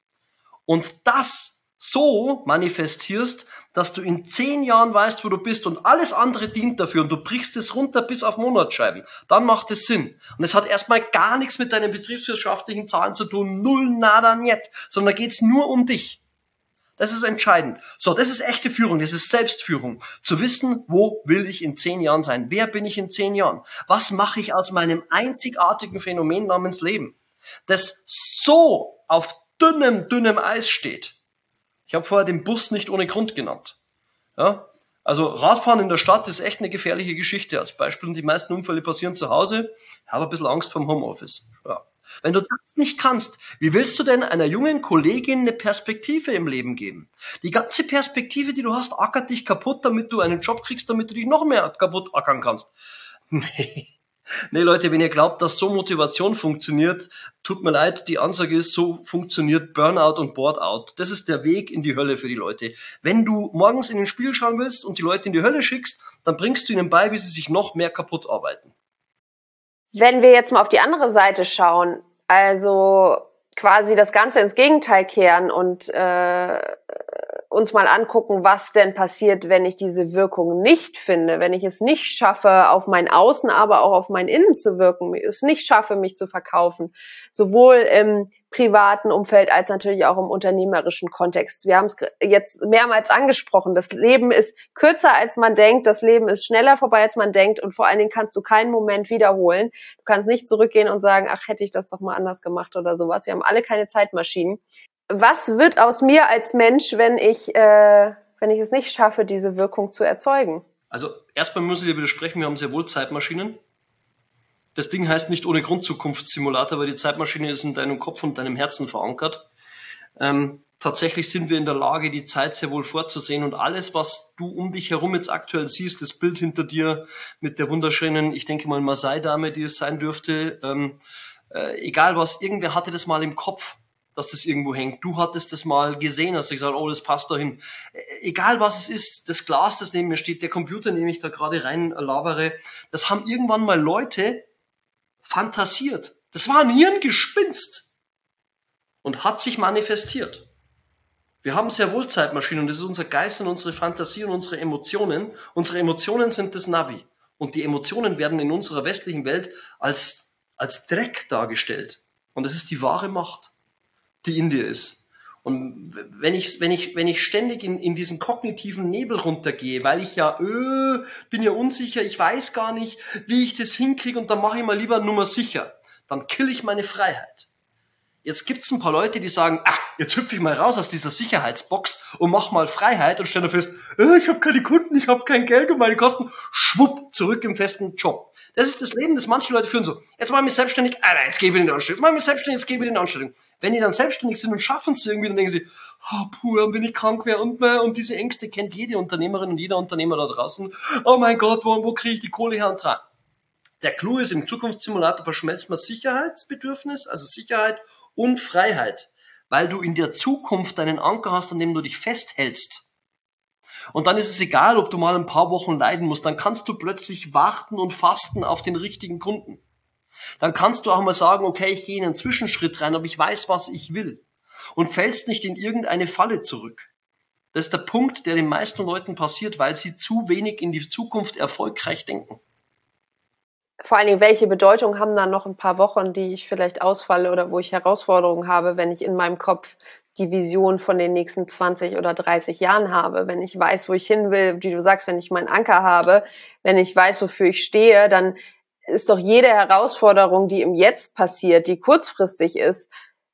Und das so manifestierst, dass du in zehn Jahren weißt, wo du bist und alles andere dient dafür und du brichst es runter bis auf Monatsscheiben. Dann macht es Sinn. Und es hat erstmal gar nichts mit deinen betriebswirtschaftlichen Zahlen zu tun, null, nada, niet, sondern da geht's nur um dich. Das ist entscheidend. So, das ist echte Führung, das ist Selbstführung. Zu wissen, wo will ich in zehn Jahren sein? Wer bin ich in zehn Jahren? Was mache ich aus meinem einzigartigen Phänomen namens Leben? Das so auf dünnem, dünnem Eis steht. Ich habe vorher den Bus nicht ohne Grund genannt. Ja? Also Radfahren in der Stadt ist echt eine gefährliche Geschichte als Beispiel. Und die meisten Unfälle passieren zu Hause. Ich habe ein bisschen Angst vor dem Homeoffice. Ja. Wenn du das nicht kannst, wie willst du denn einer jungen Kollegin eine Perspektive im Leben geben? Die ganze Perspektive, die du hast, ackert dich kaputt, damit du einen Job kriegst, damit du dich noch mehr kaputt ackern kannst. Nee. Nee, Leute, wenn ihr glaubt, dass so Motivation funktioniert, tut mir leid, die Ansage ist, so funktioniert Burnout und Boardout. Das ist der Weg in die Hölle für die Leute. Wenn du morgens in den Spiegel schauen willst und die Leute in die Hölle schickst, dann bringst du ihnen bei, wie sie sich noch mehr kaputt arbeiten. Wenn wir jetzt mal auf die andere Seite schauen, also quasi das Ganze ins Gegenteil kehren und äh, uns mal angucken, was denn passiert, wenn ich diese Wirkung nicht finde, wenn ich es nicht schaffe, auf mein Außen, aber auch auf mein Innen zu wirken, es nicht schaffe, mich zu verkaufen, sowohl im privaten Umfeld als natürlich auch im unternehmerischen Kontext. Wir haben es jetzt mehrmals angesprochen, das Leben ist kürzer, als man denkt, das Leben ist schneller vorbei, als man denkt und vor allen Dingen kannst du keinen Moment wiederholen. Du kannst nicht zurückgehen und sagen, ach, hätte ich das doch mal anders gemacht oder sowas. Wir haben alle keine Zeitmaschinen. Was wird aus mir als Mensch, wenn ich, äh, wenn ich es nicht schaffe, diese Wirkung zu erzeugen? Also erstmal muss ich dir widersprechen, wir haben sehr wohl Zeitmaschinen. Das Ding heißt nicht ohne Grund Zukunftssimulator, weil die Zeitmaschine ist in deinem Kopf und deinem Herzen verankert. Ähm, tatsächlich sind wir in der Lage, die Zeit sehr wohl vorzusehen und alles, was du um dich herum jetzt aktuell siehst, das Bild hinter dir mit der wunderschönen, ich denke mal Maasai-Dame, die es sein dürfte, ähm, äh, egal was, irgendwer hatte das mal im Kopf, dass das irgendwo hängt. Du hattest das mal gesehen, hast du gesagt, oh, das passt dahin. Egal was es ist, das Glas, das neben mir steht, der Computer, den ich da gerade rein labere, das haben irgendwann mal Leute fantasiert. Das war ein Hirngespinst und hat sich manifestiert. Wir haben sehr wohl Zeitmaschinen und das ist unser Geist und unsere Fantasie und unsere Emotionen. Unsere Emotionen sind das Navi und die Emotionen werden in unserer westlichen Welt als, als Dreck dargestellt. Und das ist die wahre Macht, die in dir ist. Und wenn ich, wenn ich, wenn ich ständig in, in diesen kognitiven Nebel runtergehe, weil ich ja, öh, bin ja unsicher, ich weiß gar nicht, wie ich das hinkriege und dann mache ich mal lieber Nummer sicher, dann kill ich meine Freiheit. Jetzt gibt's ein paar Leute, die sagen, ah, jetzt hüpfe ich mal raus aus dieser Sicherheitsbox und mach mal Freiheit und stelle fest, äh, ich habe keine Kunden, ich habe kein Geld und meine Kosten, schwupp, zurück im festen Job. Das ist das Leben, das manche Leute führen so. Jetzt mache ich mich selbstständig, ah, nein, jetzt gebe ich in die Anstellung. Jetzt mache ich mich selbstständig, jetzt gebe ich in die Anstellung. Wenn die dann selbstständig sind und schaffen es irgendwie, dann denken sie, oh, puh, wenn ich krank wäre und, und diese Ängste kennt jede Unternehmerin und jeder Unternehmer da draußen. Oh mein Gott, wo, wo kriege ich die Kohle her und dran? Der Clou ist, im Zukunftssimulator verschmelzt man Sicherheitsbedürfnis, also Sicherheit und Freiheit, weil du in der Zukunft einen Anker hast, an dem du dich festhältst. Und dann ist es egal, ob du mal ein paar Wochen leiden musst, dann kannst du plötzlich warten und fasten auf den richtigen Kunden. Dann kannst du auch mal sagen, okay, ich gehe in einen Zwischenschritt rein, aber ich weiß, was ich will. Und fällst nicht in irgendeine Falle zurück. Das ist der Punkt, der den meisten Leuten passiert, weil sie zu wenig in die Zukunft erfolgreich denken. Vor allen Dingen, welche Bedeutung haben dann noch ein paar Wochen, die ich vielleicht ausfalle oder wo ich Herausforderungen habe, wenn ich in meinem Kopf die Vision von den nächsten zwanzig oder dreißig Jahren habe, wenn ich weiß, wo ich hin will, wie du sagst, wenn ich meinen Anker habe, wenn ich weiß, wofür ich stehe, dann ist doch jede Herausforderung, die im Jetzt passiert, die kurzfristig ist,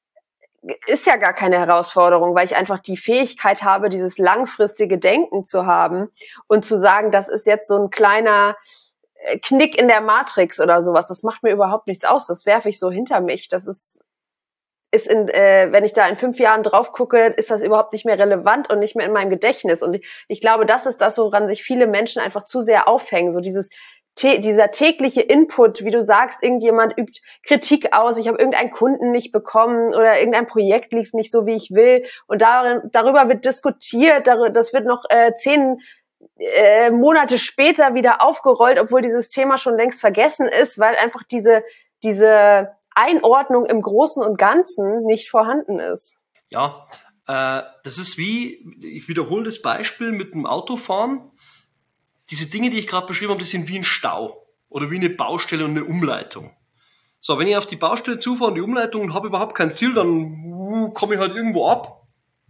ist ja gar keine Herausforderung, weil ich einfach die Fähigkeit habe, dieses langfristige Denken zu haben und zu sagen, das ist jetzt so ein kleiner Knick in der Matrix oder sowas. Das macht mir überhaupt nichts aus. Das werfe ich so hinter mich. Das ist, ist in, äh, wenn ich da in fünf Jahren drauf gucke, ist das überhaupt nicht mehr relevant und nicht mehr in meinem Gedächtnis. Und ich, ich glaube, das ist das, woran sich viele Menschen einfach zu sehr aufhängen. So dieses dieser tägliche Input, wie du sagst, irgendjemand übt Kritik aus, ich habe irgendeinen Kunden nicht bekommen oder irgendein Projekt lief nicht so, wie ich will. Und darin, darüber wird diskutiert, das wird noch äh, zehn äh, Monate später wieder aufgerollt, obwohl dieses Thema schon längst vergessen ist, weil einfach diese, diese Einordnung im Großen und Ganzen nicht vorhanden ist. Ja, äh, das ist wie, ich wiederhole das Beispiel mit dem Autofahren. Diese Dinge, die ich gerade beschrieben habe, die sind wie ein Stau oder wie eine Baustelle und eine Umleitung. So, wenn ich auf die Baustelle zufahre und die Umleitung und habe überhaupt kein Ziel, dann uh, komme ich halt irgendwo ab,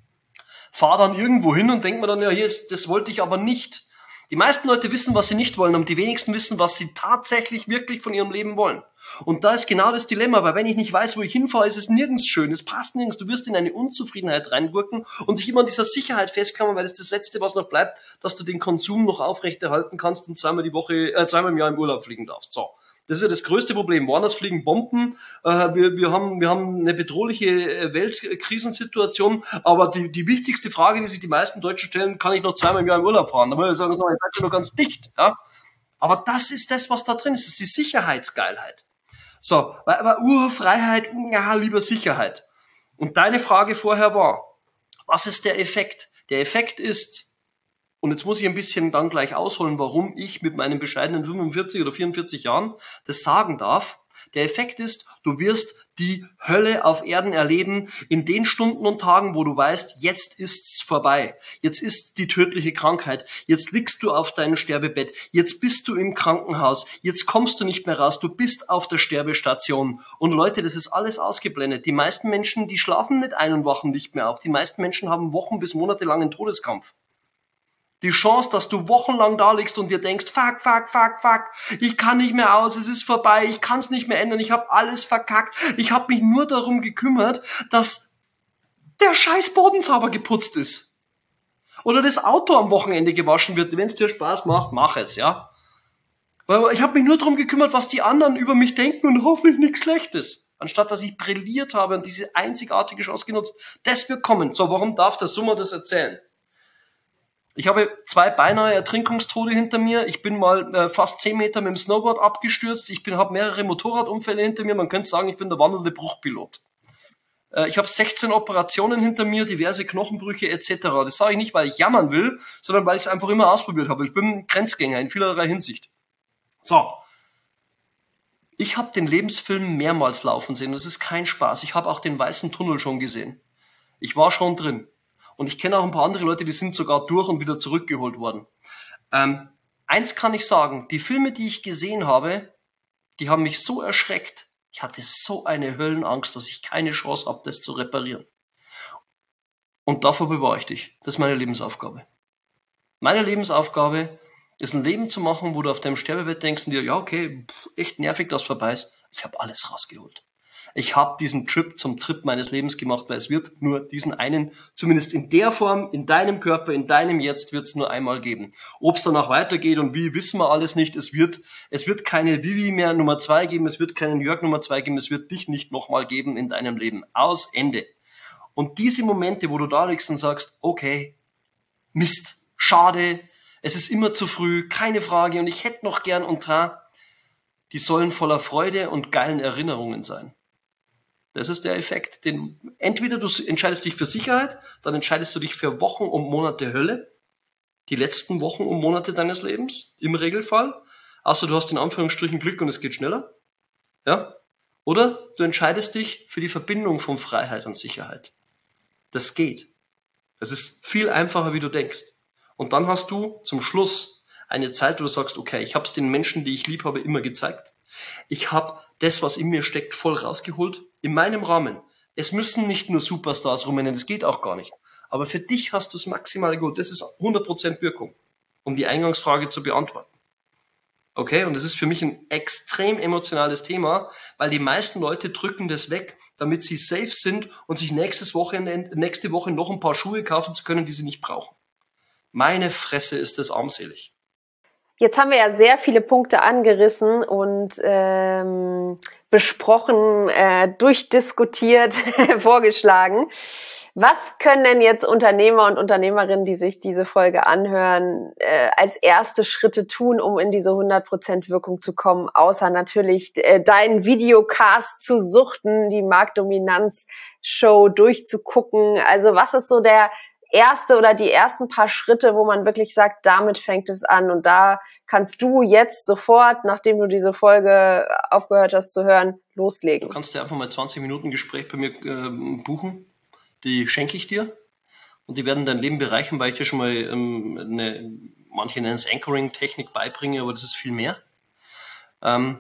fahre dann irgendwo hin und denke mir dann, ja, hier ist, das wollte ich aber nicht. Die meisten Leute wissen, was sie nicht wollen, und die wenigsten wissen, was sie tatsächlich wirklich von ihrem Leben wollen. Und da ist genau das Dilemma, weil wenn ich nicht weiß, wo ich hinfahre, ist es nirgends schön, es passt nirgends, du wirst in eine Unzufriedenheit reingurken und dich immer an dieser Sicherheit festklammern, weil das ist das Letzte, was noch bleibt, dass du den Konsum noch aufrechterhalten kannst und zweimal die Woche, äh, zweimal im Jahr im Urlaub fliegen darfst. So. Das ist ja das größte Problem. Woanders fliegen Bomben. Äh, wir, wir, haben, wir haben eine bedrohliche Weltkrisensituation. Aber die, die wichtigste Frage, die sich die meisten Deutschen stellen, kann ich noch zweimal im Jahr im Urlaub fahren? Da muss ich sagen, so, jetzt seid ihr noch ganz dicht. Ja? Aber das ist das, was da drin ist. Das ist die Sicherheitsgeilheit. So, aber Urfreiheit, ja, lieber Sicherheit. Und deine Frage vorher war, was ist der Effekt? Der Effekt ist, und jetzt muss ich ein bisschen dann gleich ausholen, warum ich mit meinen bescheidenen fünfundvierzig oder vierundvierzig Jahren das sagen darf. Der Effekt ist, du wirst die Hölle auf Erden erleben in den Stunden und Tagen, wo du weißt, jetzt ist's vorbei. Jetzt ist die tödliche Krankheit. Jetzt liegst du auf deinem Sterbebett. Jetzt bist du im Krankenhaus. Jetzt kommst du nicht mehr raus. Du bist auf der Sterbestation. Und Leute, das ist alles ausgeblendet. Die meisten Menschen, die schlafen nicht ein und wachen nicht mehr auf. Die meisten Menschen haben Wochen bis Monate lang einen Todeskampf. Die Chance, dass du wochenlang da liegst und dir denkst, fuck, fuck, fuck, fuck, ich kann nicht mehr aus, es ist vorbei, ich kann es nicht mehr ändern, ich habe alles verkackt, ich habe mich nur darum gekümmert, dass der scheiß Bodensauber geputzt ist. Oder das Auto am Wochenende gewaschen wird. Wenn es dir Spaß macht, mach es, ja. Weil ich habe mich nur darum gekümmert, was die anderen über mich denken und hoffentlich nichts Schlechtes. Anstatt dass ich brilliert habe und diese einzigartige Chance genutzt. Das wird kommen. So, warum darf der Summer das erzählen? Ich habe zwei beinahe Ertrinkungstode hinter mir. Ich bin mal äh, fast zehn Meter mit dem Snowboard abgestürzt. Ich bin habe mehrere Motorradunfälle hinter mir. Man könnte sagen, ich bin der wandelnde Bruchpilot. Äh, ich habe sechzehn Operationen hinter mir, diverse Knochenbrüche et cetera. Das sage ich nicht, weil ich jammern will, sondern weil ich es einfach immer ausprobiert habe. Ich bin ein Grenzgänger in vielerlei Hinsicht. So. Ich habe den Lebensfilm mehrmals laufen sehen. Das ist kein Spaß. Ich habe auch den weißen Tunnel schon gesehen. Ich war schon drin. Und ich kenne auch ein paar andere Leute, die sind sogar durch und wieder zurückgeholt worden. Ähm, eins kann ich sagen, die Filme, die ich gesehen habe, die haben mich so erschreckt. Ich hatte so eine Höllenangst, dass ich keine Chance habe, das zu reparieren. Und davor bewahre ich dich. Das ist meine Lebensaufgabe. Meine Lebensaufgabe ist, ein Leben zu machen, wo du auf deinem Sterbebett denkst und dir, ja okay, pff, echt nervig, dass es vorbei ist. Ich habe alles rausgeholt. Ich habe diesen Trip zum Trip meines Lebens gemacht, weil es wird nur diesen einen, zumindest in der Form, in deinem Körper, in deinem Jetzt, wird es nur einmal geben. Ob es danach weitergeht und wie, wissen wir alles nicht. Es wird, es wird keine Vivi mehr Nummer zwei geben, es wird keinen Jörg Nummer zwei geben, es wird dich nicht nochmal geben in deinem Leben. Aus, Ende. Und diese Momente, wo du da liegst und sagst, okay, Mist, schade, es ist immer zu früh, keine Frage und ich hätte noch gern und dran, die sollen voller Freude und geilen Erinnerungen sein. Das ist der Effekt, den entweder du entscheidest dich für Sicherheit, dann entscheidest du dich für Wochen und Monate Hölle, die letzten Wochen und Monate deines Lebens, im Regelfall, außer du hast in Anführungsstrichen Glück und es geht schneller, ja, oder du entscheidest dich für die Verbindung von Freiheit und Sicherheit. Das geht. Das ist viel einfacher, wie du denkst. Und dann hast du zum Schluss eine Zeit, wo du sagst, okay, ich habe es den Menschen, die ich lieb habe, immer gezeigt. Ich habe das, was in mir steckt, voll rausgeholt, in meinem Rahmen. Es müssen nicht nur Superstars rumrennen, das geht auch gar nicht. Aber für dich hast du es maximal geholt. Das ist hundert Prozent Wirkung, um die Eingangsfrage zu beantworten. Okay, und das ist für mich ein extrem emotionales Thema, weil die meisten Leute drücken das weg, damit sie safe sind und sich nächstes Wochenende, nächste Woche noch ein paar Schuhe kaufen zu können, die sie nicht brauchen. Meine Fresse, ist das armselig. Jetzt haben wir ja sehr viele Punkte angerissen und ähm, besprochen, äh, durchdiskutiert, vorgeschlagen. Was können denn jetzt Unternehmer und Unternehmerinnen, die sich diese Folge anhören, äh, als erste Schritte tun, um in diese hundert Prozent Wirkung zu kommen, außer natürlich äh, deinen Videocast zu suchten, die Marktdominanz-Show durchzugucken? Also was ist so der erste oder die ersten paar Schritte, wo man wirklich sagt, damit fängt es an und da kannst du jetzt sofort, nachdem du diese Folge aufgehört hast zu hören, loslegen? Du kannst dir einfach mal zwanzig Minuten Gespräch bei mir äh, buchen, die schenke ich dir und die werden dein Leben bereichern, weil ich dir schon mal ähm, eine, manche nennen es Anchoring-Technik beibringe, aber das ist viel mehr. Ähm,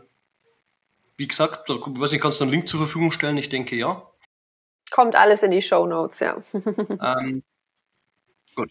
wie gesagt, da, ich weiß nicht, kannst du einen Link zur Verfügung stellen? Ich denke, ja. Kommt alles in die Shownotes, ja. ähm, Gut.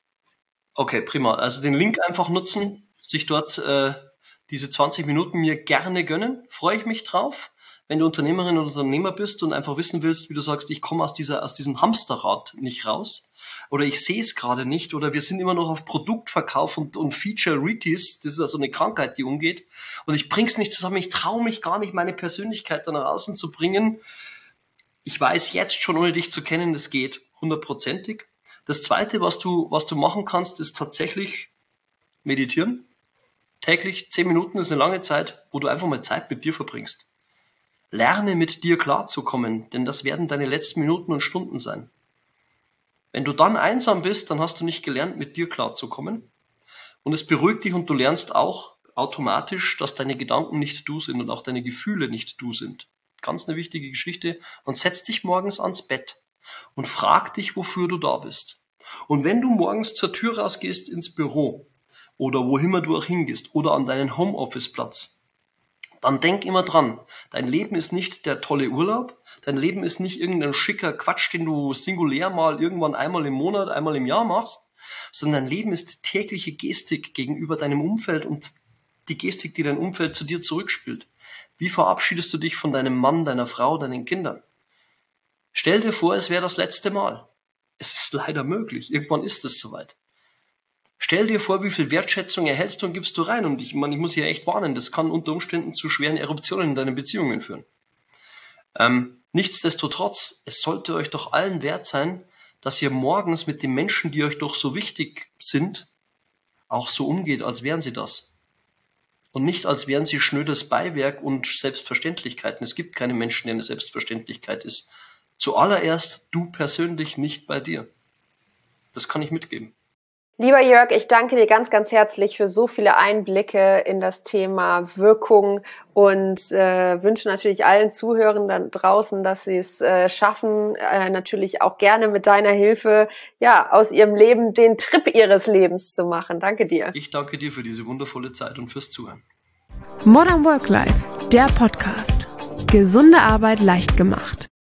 Okay, prima. Also den Link einfach nutzen, sich dort äh, diese zwanzig Minuten mir gerne gönnen. Freue ich mich drauf. Wenn du Unternehmerin oder Unternehmer bist und einfach wissen willst, wie du sagst, ich komme aus dieser, aus diesem Hamsterrad nicht raus oder ich sehe es gerade nicht oder wir sind immer noch auf Produktverkauf und, und Feature-Ritis, das ist also eine Krankheit, die umgeht und ich bring's nicht zusammen, ich traue mich gar nicht, meine Persönlichkeit da nach außen zu bringen. Ich weiß jetzt schon, ohne dich zu kennen, das geht hundertprozentig. Das Zweite, was du, was du machen kannst, ist tatsächlich meditieren. Täglich zehn Minuten ist eine lange Zeit, wo du einfach mal Zeit mit dir verbringst. Lerne mit dir klarzukommen, denn das werden deine letzten Minuten und Stunden sein. Wenn du dann einsam bist, dann hast du nicht gelernt, mit dir klarzukommen. Und es beruhigt dich und du lernst auch automatisch, dass deine Gedanken nicht du sind und auch deine Gefühle nicht du sind. Ganz eine wichtige Geschichte. Und setz dich morgens ans Bett und frag dich, wofür du da bist. Und wenn du morgens zur Tür rausgehst ins Büro oder wo immer du auch hingehst oder an deinen Homeoffice-Platz, dann denk immer dran, dein Leben ist nicht der tolle Urlaub, dein Leben ist nicht irgendein schicker Quatsch, den du singulär mal irgendwann einmal im Monat, einmal im Jahr machst, sondern dein Leben ist tägliche Gestik gegenüber deinem Umfeld und die Gestik, die dein Umfeld zu dir zurückspielt. Wie verabschiedest du dich von deinem Mann, deiner Frau, deinen Kindern? Stell dir vor, es wäre das letzte Mal. Es ist leider möglich. Irgendwann ist es soweit. Stell dir vor, wie viel Wertschätzung erhältst du und gibst du rein. Und ich, man, ich muss hier echt warnen, das kann unter Umständen zu schweren Eruptionen in deinen Beziehungen führen. Ähm, nichtsdestotrotz, es sollte euch doch allen wert sein, dass ihr morgens mit den Menschen, die euch doch so wichtig sind, auch so umgeht, als wären sie das. Und nicht, als wären sie schnödes Beiwerk und Selbstverständlichkeiten. Es gibt keine Menschen, die eine Selbstverständlichkeit ist. Zuallererst du persönlich, nicht bei dir. Das kann ich mitgeben. Lieber Jörg, ich danke dir ganz, ganz herzlich für so viele Einblicke in das Thema Wirkung und äh, wünsche natürlich allen Zuhörern da draußen, dass sie es äh, schaffen, äh, natürlich auch gerne mit deiner Hilfe, ja, aus ihrem Leben den Trip ihres Lebens zu machen. Danke dir. Ich danke dir für diese wundervolle Zeit und fürs Zuhören. Modern Work Life, der Podcast. Gesunde Arbeit leicht gemacht.